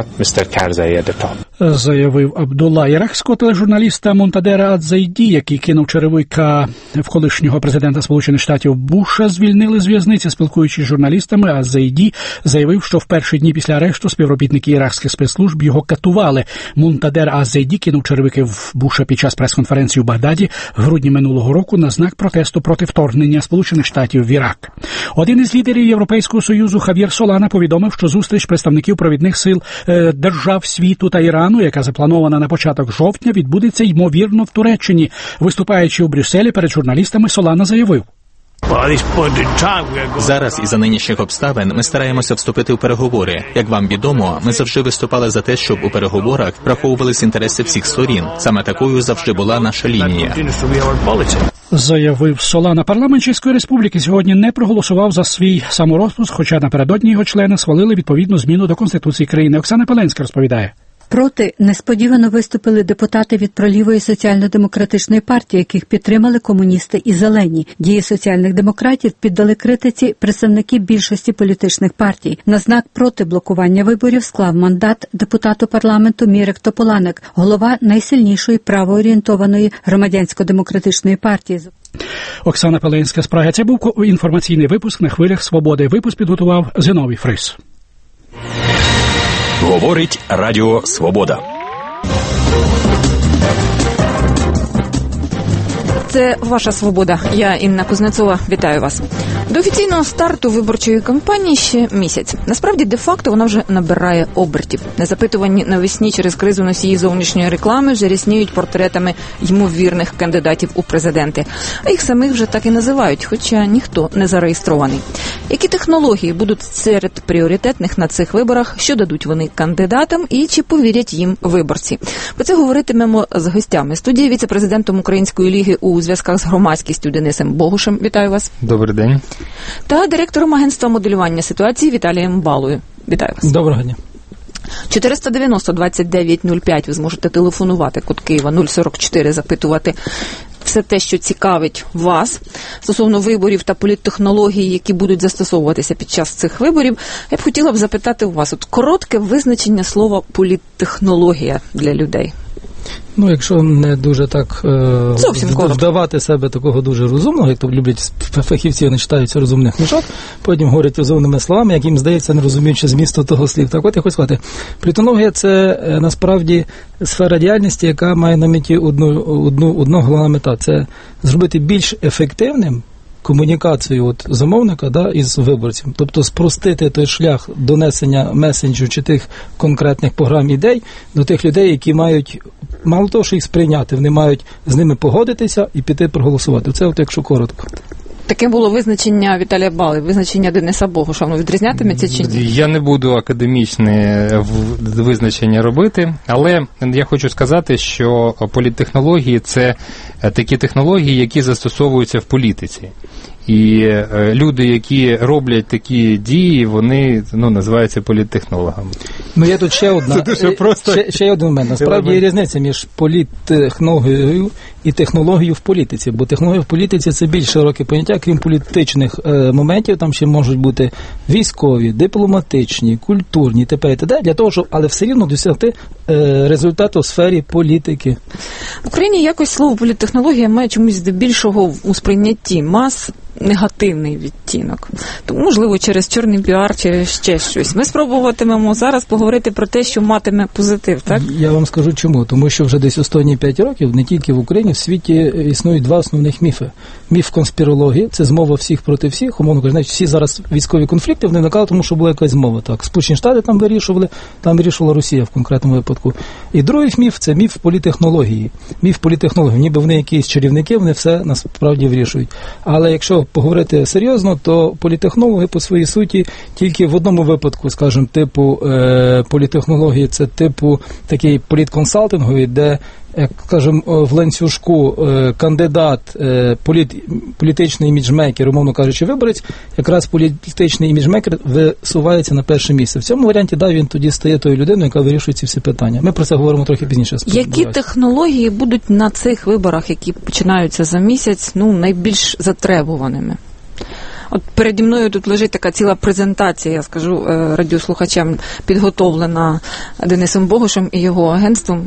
Заявив Абдулла. Іракського тележурналіста Монтадера Адзайді, який кинув черевика в колишнього президента Сполучених Штатів Буша, звільнили з в'язниці. Спілкуючись з журналістами, Адзайді заявив, що в перші дні після арешту співробітники співробітники іракських спецслужб його катували. Мунтадер Аз-Зайді кинув черевики в Буша під час прес-конференції у Багдаді в грудні минулого року на знак протесту проти вторгнення Сполучених Штатів в Ірак. Один із лідерів Європейського Союзу Хав'єр Солана повідомив, що зустріч представників провідних сил держав світу та Ірану, яка запланована на початок жовтня, відбудеться ймовірно в Туреччині. Виступаючи у Брюсселі перед журналістами, Солана заявив: Зараз із-за нинішніх обставин ми стараємося вступити в переговори. Як вам відомо, ми завжди виступали за те, щоб у переговорах враховувались інтереси всіх сторін. Саме такою завжди була наша лінія. Заявив Солана. Парламент Чеської Республіки сьогодні не проголосував за свій саморозпуск, хоча напередодні його члени схвалили відповідну зміну до Конституції країни. Оксана Пеленська розповідає. Проти несподівано виступили депутати від пролівої соціально-демократичної партії, яких підтримали комуністи і зелені. Дії соціальних демократів піддали критиці представники більшості політичних партій. На знак проти блокування виборів склав мандат депутату парламенту Мірек Тополанек, голова найсильнішої правоорієнтованої громадянсько-демократичної партії. Оксана Пеленська з Праги. Це був інформаційний випуск на хвилях Свободи. Випуск підготував Зиновій Фрис. Говорить Радіо Свобода. Це ваша свобода. Я Інна Кузнецова. Вітаю вас. До офіційного старту виборчої кампанії ще місяць. Насправді, де-факто, вона вже набирає обертів. Незапитувані навесні через кризу носії зовнішньої реклами вже рясніють портретами ймовірних кандидатів у президенти. А їх самих вже так і називають, хоча ніхто не зареєстрований. Які технології будуть серед пріоритетних на цих виборах, що дадуть вони кандидатам і чи повірять їм виборці? Про це говоритимемо з гостями. Студії віце-президентом Української ліги у зв'язках з громадськістю Денисом Богушем. Вітаю вас. Добрий день. Та директором агентства моделювання ситуації Віталієм Балою. Вітаю вас. Доброго дня. 490-29-05 ви зможете телефонувати, код Києва 044, запитувати все те, що цікавить вас стосовно виборів та політтехнологій, які будуть застосовуватися під час цих виборів. Я б хотіла запитати у вас, коротке визначення слова політтехнологія для людей. Якщо не дуже так вдавати себе такого дуже розумного, як то люблять фахівці, вони читаються розумних книжок, потім говорять розумними словами, як їм здається, не розуміючи змісту того слів. Так от я хочу сказати, політтехнологія – це насправді сфера діяльності, яка має на меті одну головну мета – це зробити більш ефективним комунікацію замовника із виборцем. Тобто спростити той шлях донесення месенджу чи тих конкретних програм ідей до тих людей, які мають, мало того, що їх сприйняти, вони мають з ними погодитися і піти проголосувати. Це якщо коротко. Таке було визначення Віталія Бали, визначення Дениса Богуша. Воно відрізнятиметься чи ні? Я не буду академічне визначення робити, але я хочу сказати, що політтехнології – це такі технології, які застосовуються в політиці. І люди, які роблять такі дії, вони називаються політтехнологами. Є тут ще одна. Ще один момент. Насправді є різниця між політтехнологією і технологією в політиці. Бо технологія в політиці – це більш широке поняття, крім політичних моментів, там ще можуть бути військові, дипломатичні, культурні, т.п. для того, щоб, але все рівно досягти результату в сфері політики. В Україні якось слово політтехнологія має чомусь здебільшого у сприйнятті мас негативний відтінок. Тому, можливо, через чорний піар, через ще щось. Ми спробуватимемо зараз поговорити про те, що матиме позитив, так? Я вам скажу чому. Тому що вже десь останні 5 років, не тільки в Україні, в світі існують два основних міфи. Міф конспірології – це змова всіх проти всіх. Умовно кажучи, всі зараз військові конфлікти виникали, тому що була якась змова. Так, Сполучені Штати там вирішувала Росія в конкретному випадку. І другий міф – це міф політтехнології. Міф політтехнології, ніби вони якісь чарівники, вони все насправді вирішують. Але якщо поговорити серйозно, то політтехнологи по своїй суті тільки в одному випадку, скажімо, типу політтехнології, це типу такий політконсалтинговий, де, як кажемо, в ланцюжку кандидат, політичний іміджмейкер, умовно кажучи, виборець, якраз політичний іміджмейкер висувається на перше місце. В цьому варіанті, він тоді стає тою людиною, яка вирішує ці всі питання. Ми про це говоримо трохи пізніше. Які технології будуть на цих виборах, які починаються за місяць, найбільш затребуваними? От переді мною тут лежить така ціла презентація, я скажу радіослухачам, підготовлена Денисом Богушем і його агентством.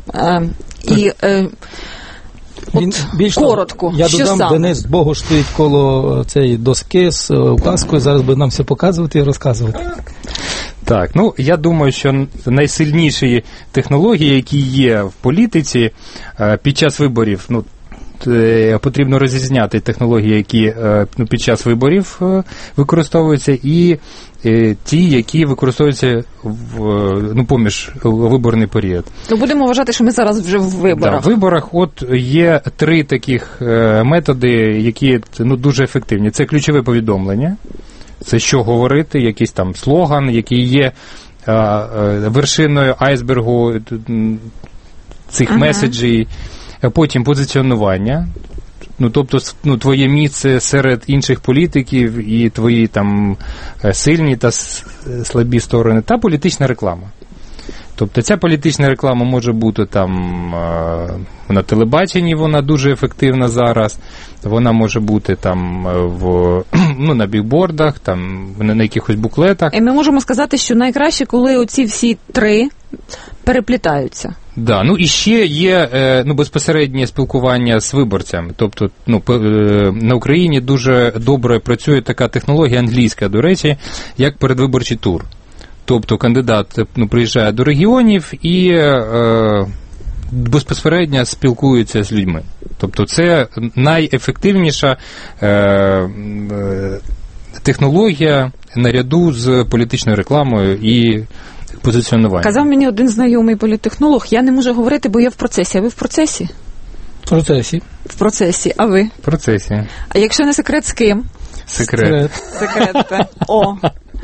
Коротко, я що додам, саме? Денис Богуш стоїть коло цієї доски з указкою, зараз буде нам все показувати і розказувати. Так, ну, я думаю, що найсильніші технології, які є в політиці під час виборів, ну, потрібно розрізняти технології, які під час виборів використовуються, і ті, які використовуються поміж виборний період. Ну, будемо вважати, що ми зараз вже в виборах. В виборах от є 3 таких методи, які дуже ефективні. Це ключове повідомлення, це що говорити, якийсь там слоган, який є вершиною айсбергу цих меседжів. Потім позиціонування, тобто твоє місце серед інших політиків і твої там сильні та слабі сторони, та політична реклама. Тобто ця політична реклама може бути там на телебаченні, вона дуже ефективна зараз, вона може бути там на бігбордах, там на якихось буклетах. І ми можемо сказати, що найкраще, коли оці всі 3 переплітаються. Да, і ще є безпосереднє спілкування з виборцями. Тобто, на Україні дуже добре працює така технологія англійська, до речі, як передвиборчий тур. Тобто кандидат приїжджає до регіонів і безпосередньо спілкується з людьми. Тобто це найефективніша технологія наряду з політичною рекламою і позиціонування. Казав мені один знайомий політтехнолог, я не можу говорити, бо я в процесі. А ви в процесі? В процесі. В процесі. А ви? В процесі. А якщо не секрет, з ким? Секрет. Секрет. О.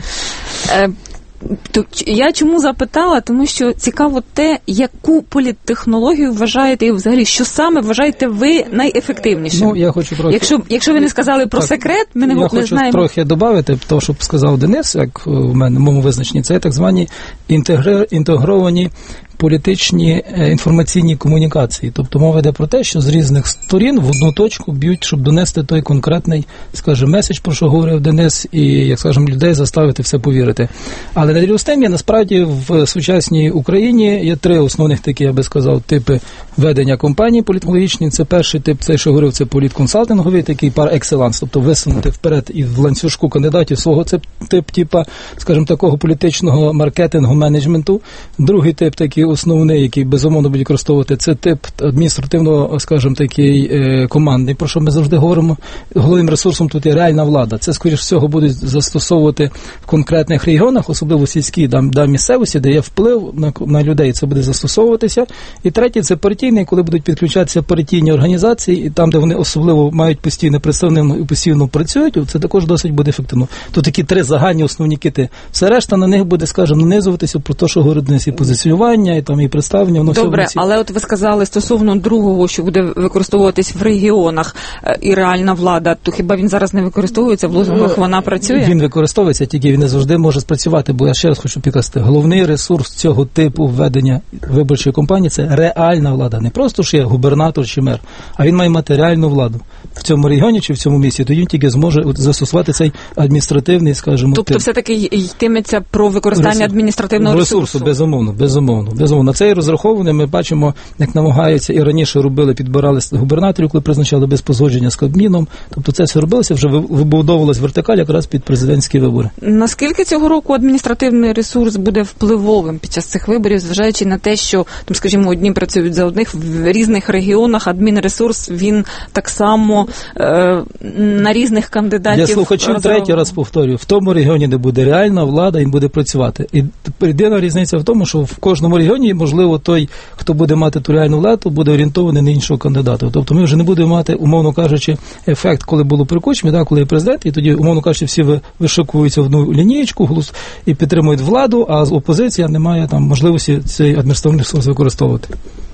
Я чому запитала? Тому що цікаво те, яку політтехнологію вважаєте, і взагалі, що саме вважаєте ви найефективнішим? Я хочу трохи... Якщо ви не сказали про секрет, ми не знаємо. Я хочу трохи додати, то, що сказав Денис, як в мене, в моєму визначенні, це так звані інтегровані політичні інформаційні комунікації. Тобто мова йде про те, що з різних сторін в одну точку б'ють, щоб донести той конкретний, скажімо, меседж, про що говорив Денис, і, як скажемо, людей заставити все повірити. Але наряду з тим, насправді в сучасній Україні є 3 основних такі, я би сказав, типи ведення кампаній політтехнологічні. Це перший тип, це, що говорив, це політконсалтинговий, такий пар екселанс, тобто висунути вперед і в ланцюжку кандидатів свого типа, скажімо, такого політичного маркетингу, менеджменту. Другий тип такий основний, який безумовно буде використовувати, це тип адміністративного, скажімо, такий командний, про що ми завжди говоримо. Головним ресурсом тут є реальна влада. Це, скоріш всього, будуть застосовувати в конкретних регіонах, особливо в сільській місцевості, де є вплив на людей, це буде застосовуватися. І третій, це партійний, коли будуть підключатися партійні організації, і там, де вони особливо мають постійне представництво і постійно працюють, це також досить буде ефективно. Тут такі 3 загальні основні кити. Все решта на них буде, скажімо, нанизуватися про те, що говорить Денис, і позиціонування, і там і представлення. Воно добре, але от ви сказали стосовно другого, що буде використовуватись в регіонах і реальна влада, то хіба він зараз не використовується, в лозунгах вона працює? Він використовується, тільки він не завжди може спрацювати, бо я ще раз хочу підкреслити, головний ресурс цього типу ведення виборчої кампанії – це реальна влада. Не просто, що є губернатор чи мер, а він має мати реальну владу в цьому регіоні чи в цьому місті, тоді він тільки зможе застосувати цей адміністративний, скажімо, тобто тип. все-таки йтиметься про використання адміністративного ресурсу? Безумовно. На це і розраховане. Ми бачимо, як намагаються і раніше робили, підбирали губернаторів, коли призначали без погодження з Кабміном. Тобто це все робилося, вже вибудовувалась вертикаль якраз під президентські вибори. Наскільки цього року адміністративний ресурс буде впливовим під час цих виборів, зважаючи на те, що, там, скажімо, одні працюють за одних, в різних регіонах адмінресурс, він так само на різних кандидатів... Я слухачів третій раз повторюю, в тому регіоні, де буде реальна влада, він буде працювати. І єдина різниця в тому, що в кожному регіоні, можливо, той, хто буде мати ту реальну владу, буде орієнтований на іншого кандидата. Тобто ми вже не будемо мати, умовно кажучи, ефект, коли було при Кучмі, коли є президент, і тоді, умовно кажучи, всі вишикуються в одну лінієчку і підтримують владу, а опозиція не має там можливості цей адміністративний ресурс використовувати.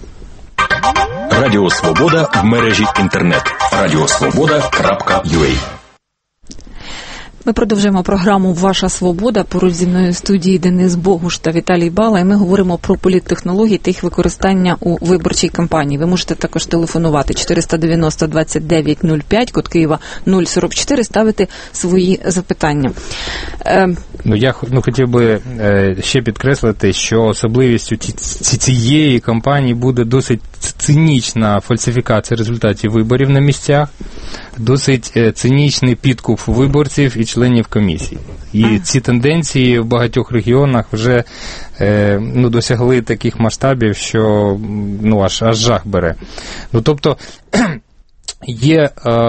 Радіо Свобода в мережі інтернет. radiosvoboda.ua. Ми продовжуємо програму «Ваша свобода». Поруч зі мною в студії Денис Богуш та Віталій Бала. І ми говоримо про політтехнології та їх використання у виборчій кампанії. Ви можете також телефонувати 490-2905, код Києва 044, ставити свої запитання. Я хотів би ще підкреслити, що особливістю цієї кампанії буде досить цинічна фальсифікація результатів виборів на місцях. досить цинічний підкуп виборців і членів комісій. І ці тенденції в багатьох регіонах вже досягли таких масштабів, що аж жах бере. Тобто є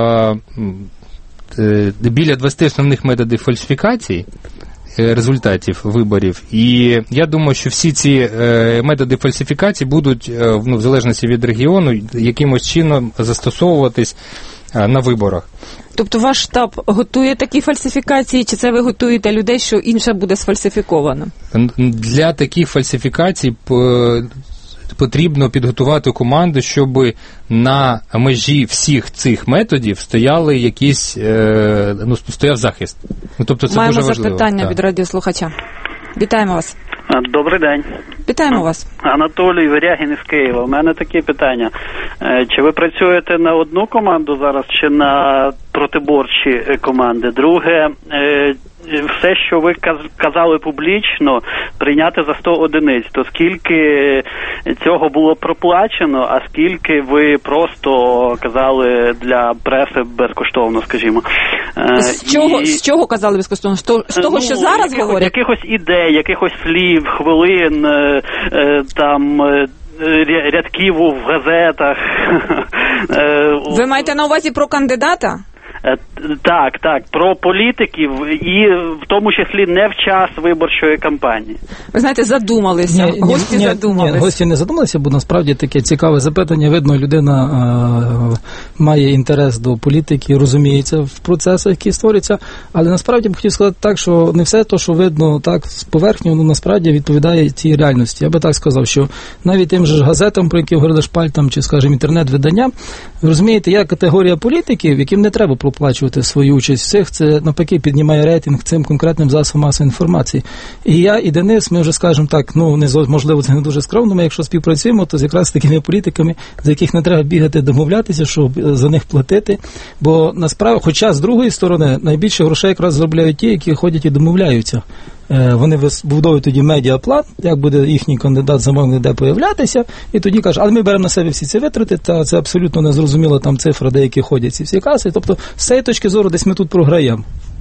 біля 20 основних методів фальсифікацій результатів виборів. І я думаю, що всі ці методи фальсифікації будуть, в залежності від регіону, якимось чином застосовуватись на виборах. Тобто ваш штаб готує такі фальсифікації, чи це ви готуєте людей, що інше буде сфальсифіковано? Для таких фальсифікацій потрібно підготувати команду, щоб на межі всіх цих методів стояли якісь, стояв захист. Тобто це маємо дуже важливо. Маємо запитання від радіослухача. Вітаємо вас. Добрий день. Вітаємо вас. Anatolій Варягін із Києва. У мене таке питання. Чи ви працюєте на одну команду зараз, чи на протиборчі команди? Друге, все, що ви казали публічно, прийняти за 100 одиниць, то скільки цього було проплачено, а скільки ви просто казали для преси безкоштовно, скажімо? З чого казали безкоштовно? З того, що зараз говорять? Якихось ідей, якихось слів, хвилин, там рядків в газетах. Ви маєте на увазі про кандидата? Так, про політиків і в тому числі не в час виборчої кампанії. Ви знаєте, задумалися, гості задумалися. Ні, гості не задумалися, бо насправді таке цікаве запитання. Видно, людина має інтерес до політики, розуміється в процесах, які створюються, але насправді б хотів сказати так, що не все те, що видно так з поверхні, воно насправді відповідає цій реальності. Я би так сказав, що навіть тим же газетам, про які говорили Шпальтам, чи, скажімо, інтернет-виданням, ви розумієте, є категорія політиків, яким не треба проплачувати свою участь в цих, це навпаки піднімає рейтинг цим конкретним засобам масової інформації. І я, і Денис, ми вже скажемо так, можливо, це не дуже скромно, ми якщо співпрацюємо, то якраз з такими політиками, за яких не треба бігати, домовлятися, щоб за них платити, бо насправді, хоча з другої сторони, найбільше грошей якраз заробляють ті, які ходять і домовляються. Вони вибудовують тоді медіаплан, як буде їхній кандидат замовник де появлятися, і тоді кажуть, але ми беремо на себе всі ці витрати, та це абсолютно незрозуміла там цифра, деякі ходять ці всі каси. Тобто, з цієї точки зору, десь ми тут програємо.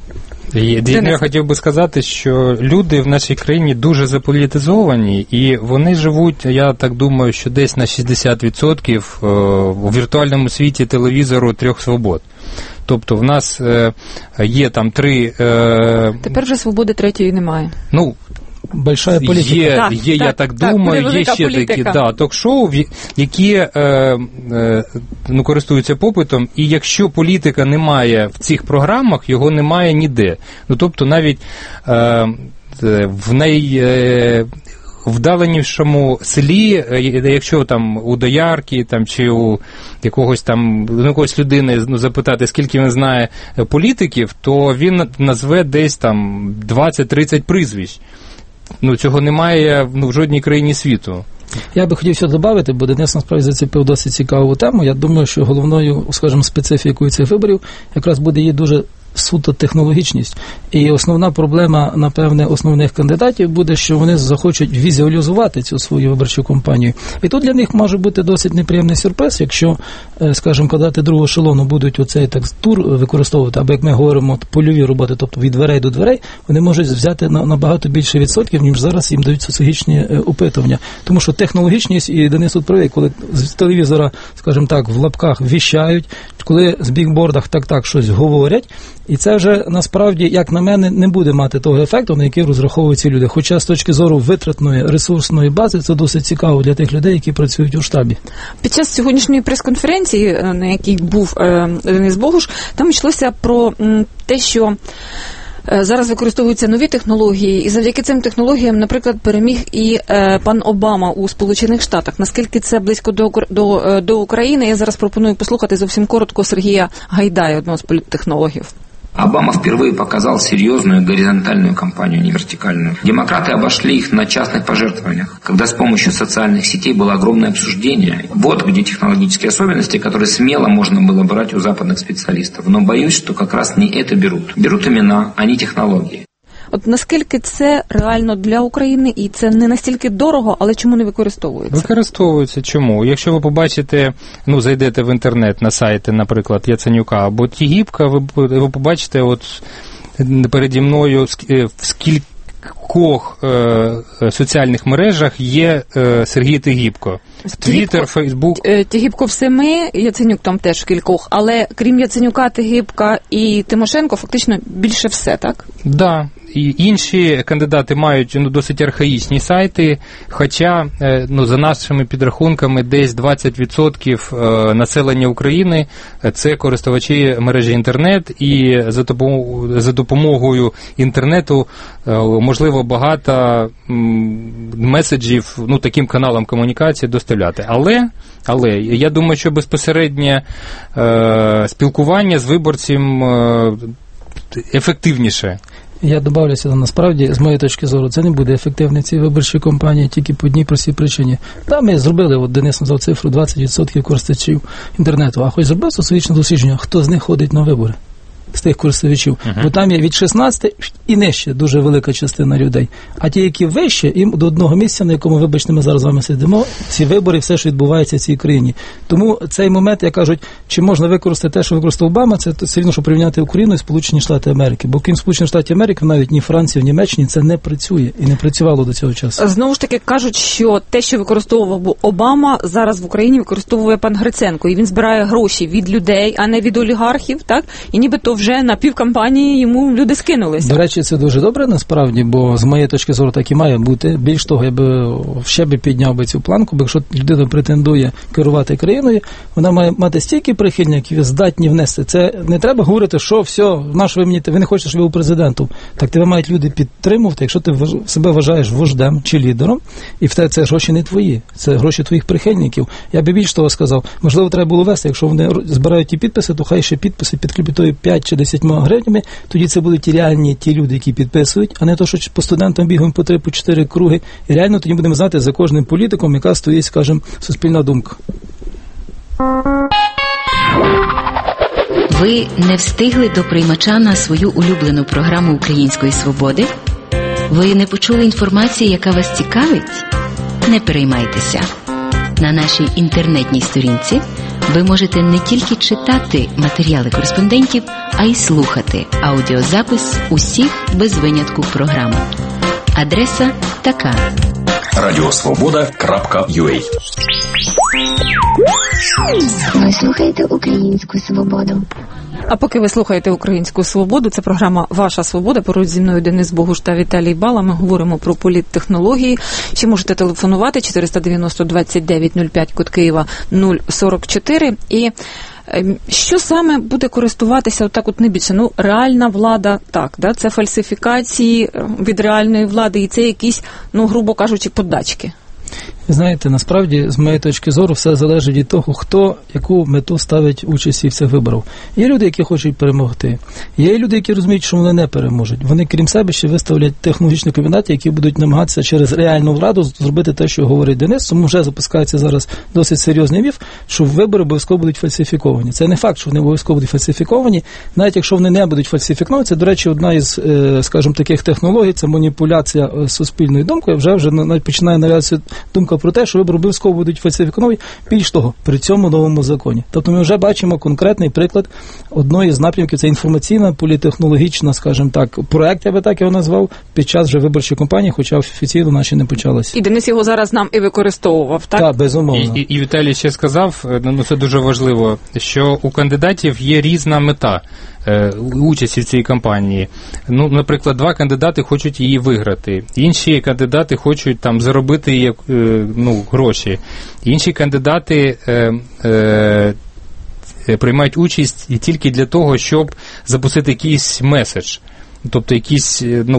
Я хотів би сказати, що люди в нашій країні дуже заполітизовані, і вони живуть, я так думаю, що десь на 60% у віртуальному світі телевізору 3 свобод. Тобто в нас є там 3... Тепер вже свободи 3-ї немає. Большая політика. Я так думаю, є ще такі ток-шоу, які користуються попитом, і якщо політика немає в цих програмах, його немає ніде. Тобто навіть в вдаленішому селі, якщо там у доярки там, чи у якоїсь людини запитати, скільки він знає політиків, то він назве десь там 20-30 прізвищ. Цього немає в жодній країні світу. Я би хотів ще додати, бо Денис насправді зацепив досить цікаву тему. Я думаю, що головною, скажімо, специфікою цих виборів якраз буде її дуже суто технологічність. І основна проблема, напевне, основних кандидатів буде, що вони захочуть візуалізувати цю свою виборчу кампанію. І тут для них може бути досить неприємний сюрприз, якщо, скажімо, кандидати другого ешелону будуть оцей тур використовувати, або, як ми говоримо, польові роботи, тобто від дверей до дверей, вони можуть взяти набагато більше відсотків, ніж зараз їм дають соціологічні опитування. Тому що технологічність, і Денис тут правий, коли з телевізора, скажімо так, в лапках віщають, коли з бікбордах так щось говорять, і це вже, насправді, як на мене, не буде мати того ефекту, на який розраховують ці люди. Хоча з точки зору витратної, ресурсної бази, це досить цікаво для тих людей, які працюють у штабі. Під час сьогоднішньої прес-конференції, на якій був Денис Богуш, там йшлося про те, що зараз використовуються нові технології, і завдяки цим технологіям, наприклад, переміг і пан Обама у Сполучених Штатах. Наскільки це близько до України, я зараз пропоную послухати зовсім коротко Сергія Гайдая, одного з політтехнологів. Обама впервые показал серьезную горизонтальную кампанию, не вертикальную. Демократы обошли их на частных пожертвованиях, когда с помощью социальных сетей было огромное обсуждение. Вот где технологические особенности, которые смело можно было брать у западных специалистов. Но боюсь, что как раз не это берут. Берут имена, а не технологии. От наскільки це реально для України, і це не настільки дорого, але чому не використовується? Використовується. Чому? Якщо ви побачите, зайдете в інтернет на сайти, наприклад, Яценюка або Тігіпка, ви побачите, от переді мною в скількох соціальних мережах є Сергій Тігіпко. Твіттер, Фейсбук. Тігіпко в 7, Яценюк там теж в кількох, але крім Яценюка, Тігіпка і Тимошенко, фактично більше все, так? Так. Да. І інші кандидати мають досить архаїчні сайти, хоча за нашими підрахунками десь 20% населення України – це користувачі мережі інтернет, і за допомогою інтернету можливо багато меседжів таким каналам комунікації доставляти. Але я думаю, що безпосереднє спілкування з виборцем ефективніше. Я добавлю сюди, насправді, з моєї точки зору, це не буде ефективно ці виборчі кампанії тільки по одній простій причині. Там ми зробили, Денис назвав цифру, 20% користувачів інтернету, а хоч зробив соціологічне дослідження, хто з них ходить на вибори, з тих користувачів. Бо там є від 16 і нижче дуже велика частина людей. А ті, які вище, їм до одного місця, на якому, вибачте, ми зараз з вами сидимо, ці вибори, все, що відбувається в цій країні. Тому цей момент, як кажуть, чи можна використати те, що використав Обама, це все рівно, що порівняти Україну і Сполучені Штати Америки. Бо крім Сполучених Штатів Америки, навіть ні Франції, ні Німеччині це не працює і не працювало до цього часу. Знову ж таки, кажуть, що те, що використовував Обама, зараз в Україні використовує пан Гриценко. І він збирає гроші від людей, а не від олігархів, так? І нібито вже на півкампанії йому люди скинулися. До речі, це дуже добре насправді, бо з моєї точки зору так і має бути. Більш того, я би ще підняв би цю планку, бо якщо людина претендує керувати країною, вона має мати стільки прихильників, здатні внести. Це не треба говорити, що все, ви не хочете, щоб ви був президентом. Так тебе мають люди підтримувати, якщо ти себе вважаєш вождем чи лідером, і в тебе це гроші не твої, це гроші твоїх прихильників. Я би більш того сказав, можливо, треба було вести, якщо вони збирають ті підписи, то хай ще підписи підкріплять тої 5 чи 10 гривнями, тоді це будуть реальні ті люди, які підписують, а не то, що по студентам бігаємо по 3-4 круги. І реально тоді будемо знати за кожним політиком, яка стоїть, скажімо, суспільна думка. Ви не встигли до приймача на свою улюблену програму Української свободи? Ви не почули інформації, яка вас цікавить? Не переймайтеся. На нашій інтернетній сторінці ви можете не тільки читати матеріали кореспондентів, а й слухати аудіозапис усіх без винятку програм. Адреса така: radiosvoboda.ua. Ви слухаєте Українську свободу. А поки ви слухаєте Українську свободу, це програма «Ваша свобода». Поруч зі мною Денис Богуш та Віталій Бала. Ми говоримо про політтехнології. Ще можете телефонувати 490-2905, код Києва 044. І що саме буде користуватися отак найбільше? Реальна влада, так, да? Це фальсифікації від реальної влади і це якісь, грубо кажучи, подачки. Знаєте, насправді, з моєї точки зору, все залежить від того, хто яку мету ставить участі в цих виборах. Є люди, які хочуть перемогти. Є люди, які розуміють, що вони не переможуть. Вони, крім себе, ще виставлять технологічні кабінети, які будуть намагатися через реальну владу зробити те, що говорить Денис. Тому вже запускається зараз досить серйозний міф, що вибори обов'язково будуть фальсифіковані. Це не факт, що вони обов'язково будуть фальсифіковані. Навіть якщо вони не будуть фальсифіковані, це, до речі, одна із, скажімо, таких технологій, це маніпуляція суспільною думкою. Вже навіть починає нав'язуватися думка про те, що вибори обов'язково будуть фальсифіковані, більш того, при цьому новому законі. Тобто ми вже бачимо конкретний приклад одної з напрямків, це інформаційна, політехнологічна, скажімо так, проект, я би так його назвав, під час вже виборчої кампанії, хоча офіційно наші не почалися. І Денис його зараз нам і використовував, так? Так, безумовно. І Віталій ще сказав, це дуже важливо, що у кандидатів є різна мета участі в цій кампанії. Наприклад, два кандидати хочуть її виграти, інші кандидати хочуть там заробити гроші, інші кандидати приймають участь тільки для того, щоб запустити якийсь меседж. Тобто якийсь,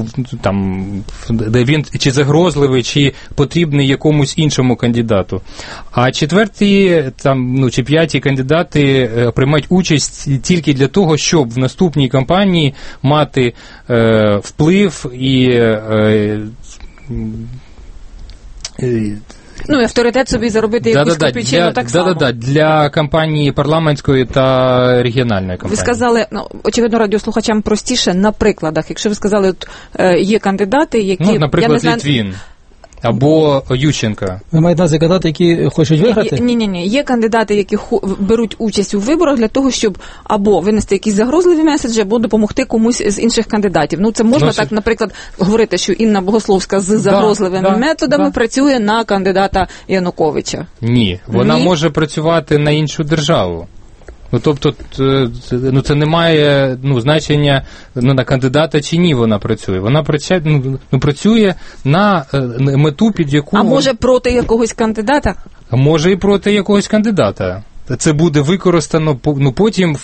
де він чи загрозливий, чи потрібний якомусь іншому кандидату. А четверті, чи п'яті кандидати приймають участь тільки для того, щоб в наступній кампанії мати вплив і Ну, і авторитет собі заробити якусь копійчину так само. Для кампанії парламентської та регіональної кампанії. Ви сказали, очевидно, радіослухачам простіше на прикладах. Якщо ви сказали, от є кандидати, які... наприклад, Литвин. Або Ющенка. Ви маєте на кандидати, які хочуть виграти? Ні. Є кандидати, які беруть участь у виборах для того, щоб або винести якісь загрозливі меседжі, або допомогти комусь з інших кандидатів. Ну, це можна так, наприклад, говорити, що Інна Богословська з загрозливими методами працює на кандидата Януковича. Ні, вона може працювати на іншу державу. Тобто, це не має значення на кандидата чи ні вона працює. Вона працює на мету, під яку... А може проти якогось кандидата? Може і проти якогось кандидата. Це буде використано потім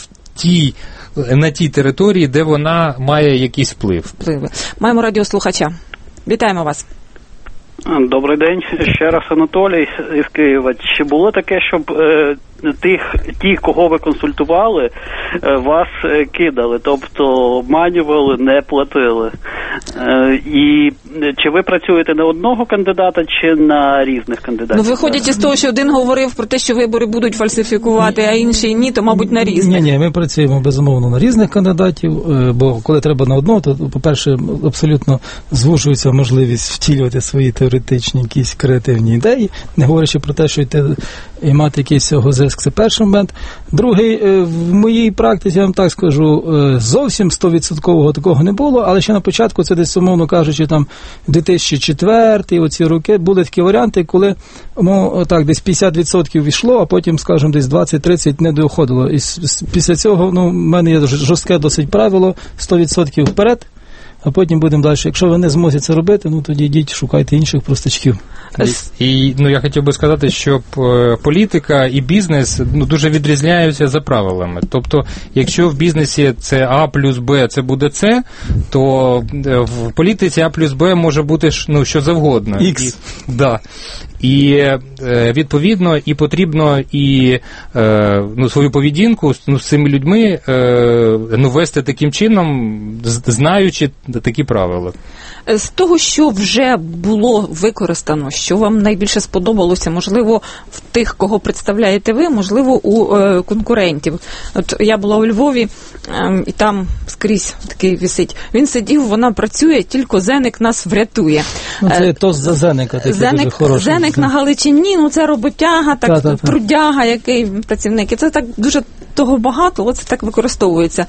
на тій території, де вона має якийсь вплив. Маємо радіослухача. Вітаємо вас. Добрий день. Ще раз Анатолій із Києва. Чи було таке, щоб ті, кого ви консультували, вас кидали, тобто обманювали, не платили? І чи ви працюєте на одного кандидата, чи на різних кандидатів? Ну, виходячи з того, що один говорив про те, що вибори будуть фальсифікувати, а інший ні, то, мабуть, на різних. Ні, ми працюємо, безумовно, на різних кандидатів, бо коли треба на одного, то, по-перше, абсолютно звужується можливість втілювати свої теоретичні якісь креативні ідеї, не говорячи про те, що йти і мати якийсь зиск. Це перший момент. Другий, в моїй практиці, я вам так скажу, зовсім 100% такого не було, але ще на початку, це десь, умовно кажучи, там 2004, оці роки, були такі варіанти, коли, десь 50% йшло, а потім, скажімо, десь 20-30 не доходило. І після цього, в мене є жорстке досить правило, 100% вперед, а потім будемо далі. Якщо ви не зможете це робити, тоді йдіть, шукайте інших простачків. І я хотів би сказати, що політика і бізнес дуже відрізняються за правилами. Тобто, якщо в бізнесі це А плюс Б, це буде С, то в політиці А плюс Б може бути що завгодно. Х. І відповідно, і потрібно і свою поведінку з цими людьми вести таким чином, знаючи такі правила. З того, що вже було використано, що вам найбільше сподобалося, можливо, в тих, кого представляєте ви, можливо, у конкурентів. От я була у Львові, і там скрізь такий висить. Він сидів, вона працює, тільки Зеник нас врятує. Це тост за Зеника, такий дуже хороший. Зеник на Галичині, це роботяга, трудяга, який працівник. І це так дуже того багато, це так використовується.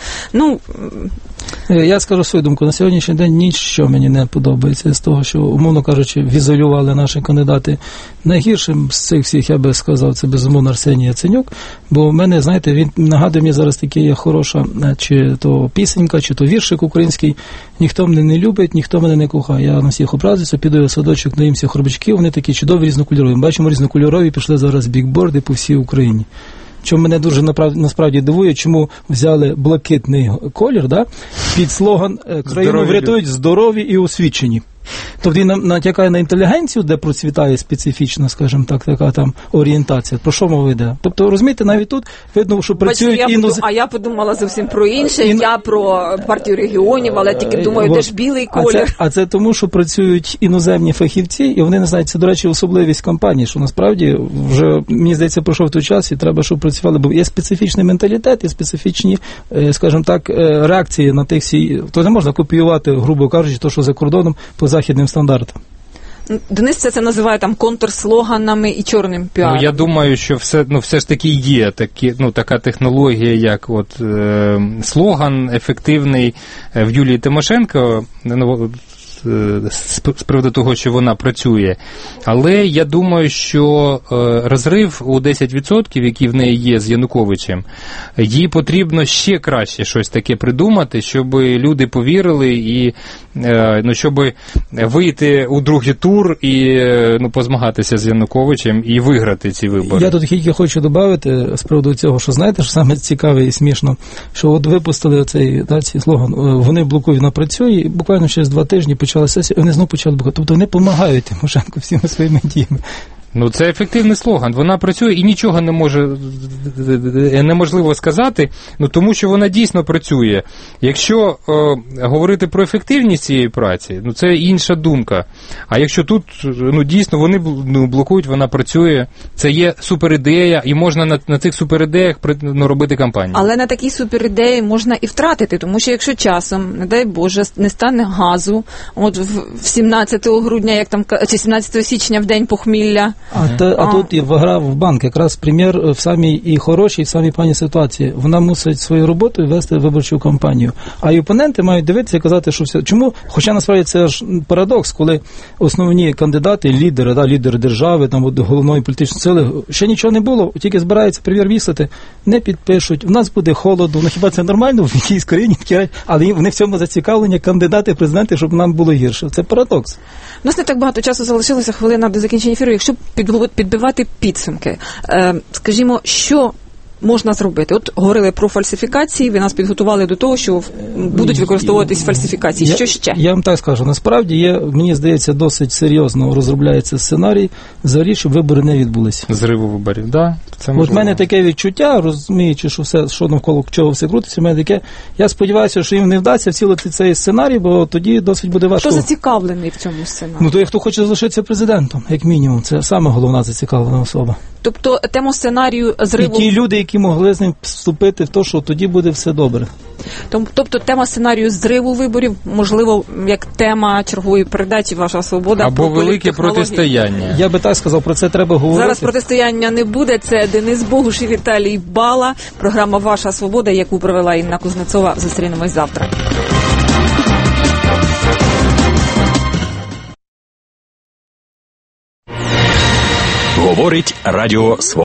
Я скажу свою думку. На сьогоднішній день нічого мені не подобається з того, що, умовно кажучи, візуалювали наші кандидати. Найгіршим з цих всіх, я би сказав, це безумовно Арсеній Яценюк, бо в мене, знаєте, він нагадує мені зараз таке хороша, чи то пісенька, чи то віршик український. Ніхто мене не любить, ніхто мене не кохає. Я на всіх образився, піду в садочок, наїмся хробачків, вони такі чудові, різнокольорові. Бачимо, різнокольорові пішли зараз бікборди по всій Україні. Чому мене дуже насправді дивує, чому взяли блакитний колір, під слоган «Країну врятують здорові і освічені». Тобто він натякає на інтелігенцію, де процвітає специфічна, скажімо так, така там орієнтація. Про що мова йде? Тобто, розумієте, навіть тут видно, що працюють А я подумала зовсім про інше, я про партію регіонів, але тільки думаю, де ж білий колір. А це тому, що працюють іноземні фахівці, і вони не знають, це, до речі, особливість кампанії, що насправді вже, мені здається, пройшов той час, і треба, щоб працювали, бо є специфічний менталітет, є специфічні, скажімо так, реакції на тих всі, то не можна копіювати, грубо кажучи, то, що за кордоном по західним стандартам. Денис це називає контрслоганами і чорним піаром. Я думаю, що все ж таки є така технологія, як слоган ефективний в Юлії Тимошенко, з приводу того, що вона працює. Але я думаю, що розрив у 10%, який в неї є з Януковичем, їй потрібно ще краще щось таке придумати, щоб люди повірили і щоб вийти у другий тур і позмагатися з Януковичем і виграти ці вибори. Я тут тільки хочу додати з приводу цього, що знаєте, що саме цікаве і смішно, що от випустили цей слоган, вони блокують, вона працює, і буквально через 2 тижні почала сесія, і вони знову почали блокувати. Тобто вони допомагають Тимошенко всіма своїми діями. Ну, це ефективний слоган. Вона працює і нічого неможливо сказати, ну, тому що вона дійсно працює. Якщо говорити про ефективність цієї праці, ну, це інша думка. А якщо тут, ну, дійсно, вони блокують, вона працює, це є суперідея, і можна на цих суперідеях робити кампанію. Але на такій суперідеї можна і втратити, тому що якщо часом, не дай Боже, не стане газу, от в 17 грудня, як там, чи 17 січня в день похмілля. А тут і гра в банк, якраз прем'єр в самій і хорошій, і в самій поганій ситуації. Вона мусить свою роботу вести виборчу кампанію. А і опоненти мають дивитися і казати, що все. Чому? Хоча насправді це ж парадокс, коли основні кандидати, лідери держави, там головної політичної сили, ще нічого не було, тільки збирається прем'єр вісити, не підпишуть. У нас буде холодно, ну хіба це нормально в якійсь країні? Але вони в цьому зацікавлені кандидати, президенти, щоб нам було гірше. Це парадокс. У нас не так багато часу залишилося, хвилина до закінчення ефіру. Якщо підбивати підсумки, скажімо, що можна зробити? От говорили про фальсифікації, ви нас підготували до того, що будуть використовуватись фальсифікації. Що ще? Я вам так скажу. Насправді є, мені здається, досить серйозно розробляється сценарій взагалі, щоб вибори не відбулися. Зриву виборів, да? Це от в мене таке відчуття, розуміючи, що все, що навколо чого все крутиться, в мене таке, я сподіваюся, що їм не вдасться вцілити цей сценарій, бо тоді досить буде важко. Хто зацікавлений в цьому сценарії? Ну, той, хто хоче залишитися президентом, як мінімум. Це саме головна зацікавлена особа. Тобто тему сценарію зриву... І ті люди, які могли з ним вступити в те, що тоді буде все добре. Тобто тема сценарію зриву виборів, можливо, як тема чергової передачі «Ваша свобода». Або велике протистояння. Я би так сказав, про це треба говорити. Зараз протистояння не буде. Це Денис Богуш і Віталій Бала. Програма «Ваша свобода», яку провела Інна Кузнецова. Зустрінемось завтра. Говорить Радіо Свобода.